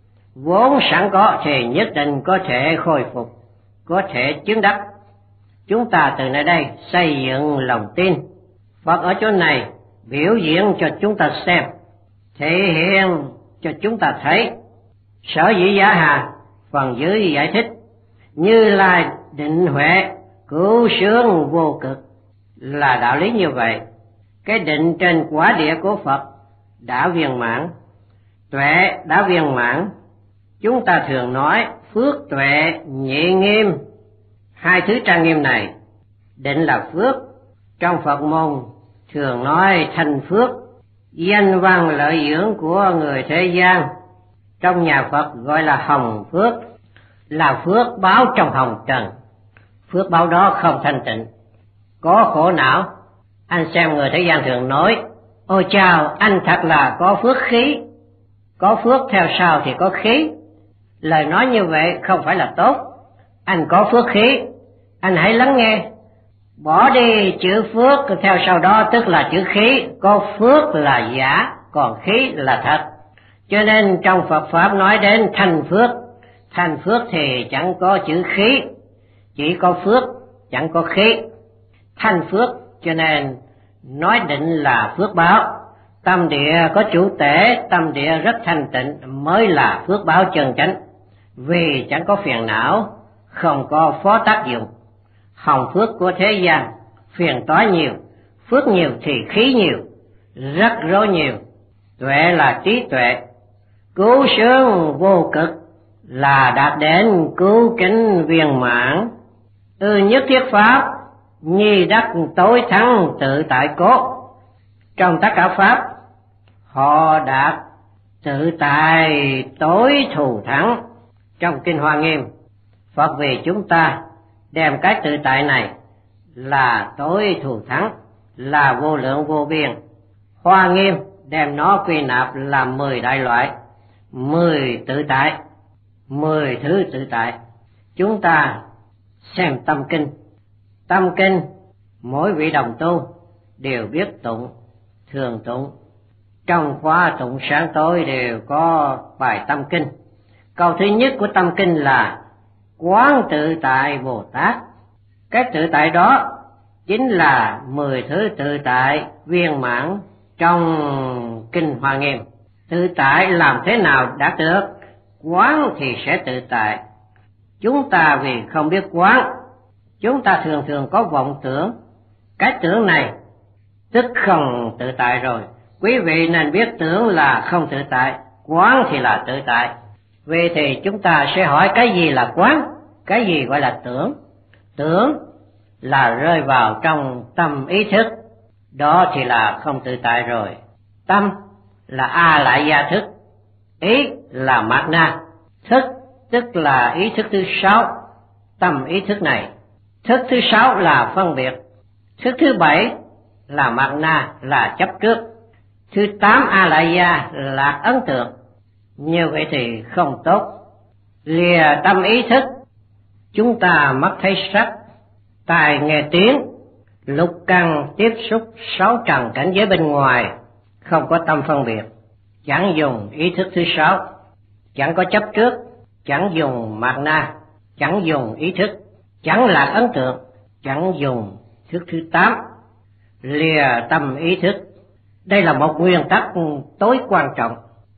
vốn sẵn có thì nhất định có thể khôi phục, có thể chứng đắc. Chúng ta từ nơi đây xây dựng lòng tin. Phật ở chỗ này biểu diễn cho chúng ta xem, thể hiện cho chúng ta thấy. Sở dĩ giả hà phần dưới giải thích: Như Lai định huệ cứu sướng vô cực, là đạo lý như vậy. Cái định trên quả địa của Phật đã viên mãn, tuệ đã viên mãn. Chúng ta thường nói phước tuệ nhị nghiêm. Hai thứ trang nghiêm này, định là phước, trong Phật môn thường nói thành phước, danh văn lợi dưỡng của người thế gian. Trong nhà Phật gọi là hồng phước, là phước báo trong hồng trần. Phước báo đó không thanh tịnh, có khổ não. Anh xem người thế gian thường nói: ôi chào, anh thật là có phước khí. Có phước theo sau thì có khí. Lời nói như vậy không phải là tốt. Anh có phước khí, anh hãy lắng nghe. Bỏ đi chữ phước theo sau đó tức là chữ khí. Có phước là giả, còn khí là thật. Cho nên trong Phật Pháp nói đến thành phước. Thành phước thì chẳng có chữ khí, chỉ có phước, chẳng có khí. Thành phước cho nên nói định là phước báo. Tâm địa có chủ tể, tâm địa rất thanh tịnh mới là phước báo chân chánh. Vì chẳng có phiền não, không có phó tác dụng. Hồng phước của thế gian phiền toái nhiều, phước nhiều thì khí nhiều, rắc rối nhiều. Tuệ là trí tuệ, cứu sướng vô cực, là đạt đến cứu kính viên mãn. Ư nhất thiết pháp, nhi đắc tối thắng tự tại cốt. Trong tất cả pháp, họ đạt tự tại tối thù thắng. Trong Kinh Hoa Nghiêm, Phật vì chúng ta đem cái tự tại này là tối thù thắng, là vô lượng vô biên. Hoa Nghiêm đem nó quy nạp làm mười đại loại, mười tự tại, mười thứ tự tại. Chúng ta xem tâm kinh. Tâm kinh mỗi vị đồng tu đều biết tụng, thường tụng. Trong khóa tụng sáng tối đều có bài tâm kinh. Câu thứ nhất của tâm kinh là Quán tự tại Bồ Tát. Cái tự tại đó chính là mười thứ tự tại viên mãn trong Kinh Hoa Nghiêm. Tự tại làm thế nào đạt được? Quán thì sẽ tự tại. Chúng ta vì không biết quán, chúng ta thường thường có vọng tưởng. Cái tưởng này tức không tự tại rồi. Quý vị nên biết tưởng là không tự tại, quán thì là tự tại. Vì thì chúng ta sẽ hỏi cái gì là quán, cái gì gọi là tưởng. Tưởng là rơi vào trong tâm ý thức, đó thì là không tự tại rồi. Tâm là A Lại Gia thức, ý là Mạt Na, thức tức là ý thức thứ sáu, tâm ý thức này. Thức thứ sáu là phân biệt, thức thứ bảy là Mạt Na, là chấp trước, thứ tám A Lại Gia là ấn tượng. Như vậy thì không tốt. Lìa tâm ý thức, chúng ta mắt thấy sắc, tai nghe tiếng, lục căn tiếp xúc sáu trần cảnh giới bên ngoài, không có tâm phân biệt, chẳng dùng ý thức thứ sáu, chẳng có chấp trước, chẳng dùng Mạt Na, chẳng dùng ý thức, chẳng lạc ấn tượng, chẳng dùng thức thứ tám. Lìa tâm ý thức, đây là một nguyên tắc tối quan trọng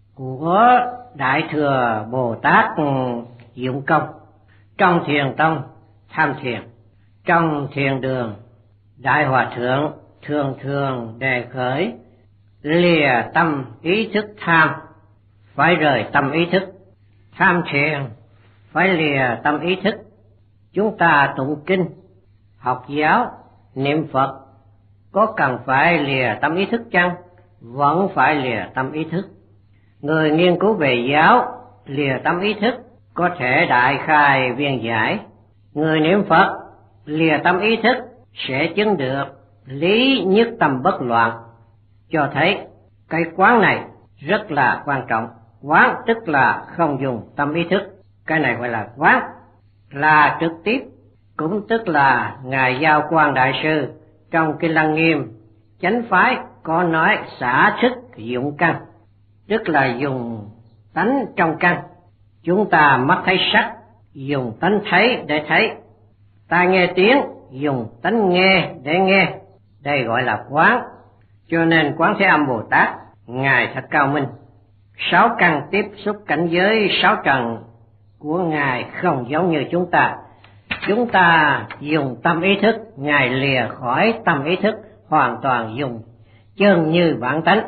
của Đại Thừa Bồ Tát dụng công. Trong Thiền Tông tham thiền, trong thiền đường Đại Hòa Thượng thường thường đề khởi lìa tâm ý thức tham, phải rời tâm ý thức. Tham thiền phải lìa tâm ý thức. Chúng ta tụng kinh, học giáo, niệm Phật có cần phải lìa tâm ý thức chăng? Vẫn phải lìa tâm ý thức. Người nghiên cứu về giáo lìa tâm ý thức có thể đại khai viên giải. Người niệm Phật lìa tâm ý thức sẽ chứng được lý nhất tâm bất loạn. Cho thấy cái quán này rất là quan trọng. Quán tức là không dùng tâm ý thức. Cái này gọi là quán, là trực tiếp. Cũng tức là Ngài Giao Quang Đại Sư trong Kinh Lăng Nghiêm chánh phái có nói xả thức dụng căn, tức là dùng tánh trong căn. Chúng ta mắt thấy sắc, dùng tánh thấy để thấy. Tai nghe tiếng, dùng tánh nghe để nghe. Đây gọi là quán. Cho nên Quán Thế Âm Bồ Tát, Ngài thật cao minh. Sáu căn tiếp xúc cảnh giới sáu trần của Ngài không giống như chúng ta. Chúng ta dùng tâm ý thức, Ngài lìa khỏi tâm ý thức, hoàn toàn dùng chân như bản tánh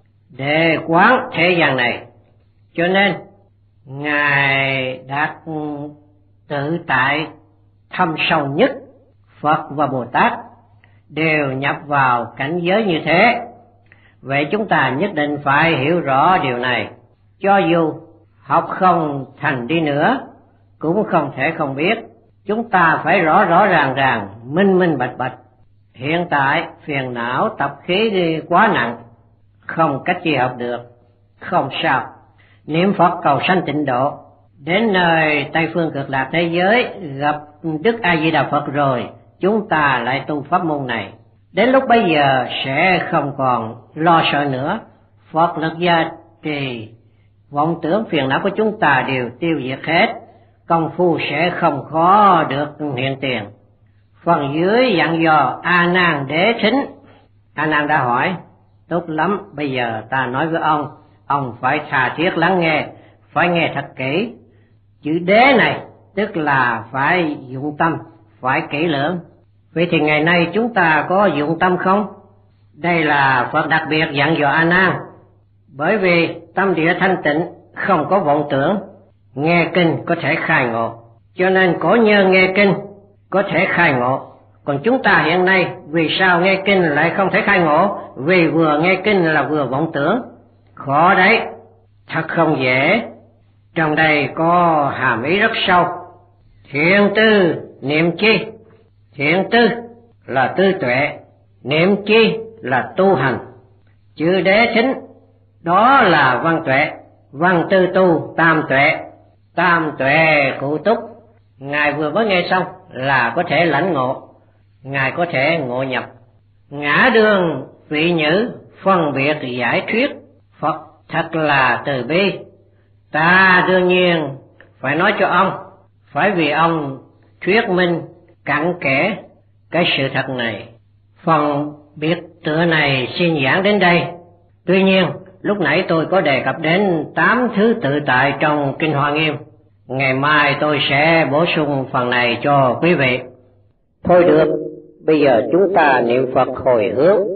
để quán thế gian này. Cho nên Ngài đạt tự tại thâm sâu nhất. Phật và Bồ Tát đều nhập vào cảnh giới như thế. Vậy chúng ta nhất định phải hiểu rõ điều này. Cho dù học không thành đi nữa, cũng không thể không biết. Chúng ta phải rõ rõ ràng ràng, minh minh bạch bạch. Hiện tại phiền não tập khí đi quá nặng, không cách chi học được. Không sao, niệm Phật cầu sanh tịnh độ. Đến nơi Tây Phương Cực Lạc thế giới gặp Đức A Di Đà Phật rồi, chúng ta lại tu pháp môn này. Đến lúc bấy giờ sẽ không còn lo sợ nữa. Phật lực gia trì, vọng tưởng phiền não của chúng ta đều tiêu diệt hết. Công phu sẽ không khó được hiện tiền. Phần dưới dặn dò A Nan Đế Thính. A Nan đã hỏi, tốt lắm, bây giờ ta nói với ông, ông phải tha thiết lắng nghe, phải nghe thật kỹ. Chữ đế này tức là phải dụng tâm, phải kỹ lưỡng. Vậy thì ngày nay chúng ta có dụng tâm không? Đây là Phật đặc biệt dặn dò A Nan. Bởi vì tâm địa thanh tịnh, không có vọng tưởng, nghe kinh có thể khai ngộ. Cho nên cổ nhân nghe kinh có thể khai ngộ. Còn chúng ta hiện nay vì sao nghe kinh lại không thể khai ngộ? Vì vừa nghe kinh là vừa vọng tưởng. Khó đấy. Thật không dễ, trong đây có hàm ý rất sâu. Thiện tư niệm chi? Thiện tư là tư tuệ, niệm chi là tu hành. Chữ đế thính đó là văn tuệ, văn tư tu tam tuệ, tam tuệ cụ túc. Ngài vừa mới nghe xong là có thể lãnh ngộ, Ngài có thể ngộ nhập. Ngã đương vị nhữ, phân biệt giải thuyết, Phật thật là từ bi. Ta đương nhiên phải nói cho ông, phải vì ông thuyết minh cặn kẽ cái sự thật này. Phần biệt tựa này xin giảng đến đây. Tuy nhiên, lúc nãy tôi có đề cập đến tám thứ tự tại trong Kinh Hoa Nghiêm. Ngày mai tôi sẽ bổ sung phần này cho quý vị. Thôi được, bây giờ chúng ta niệm Phật hồi hướng.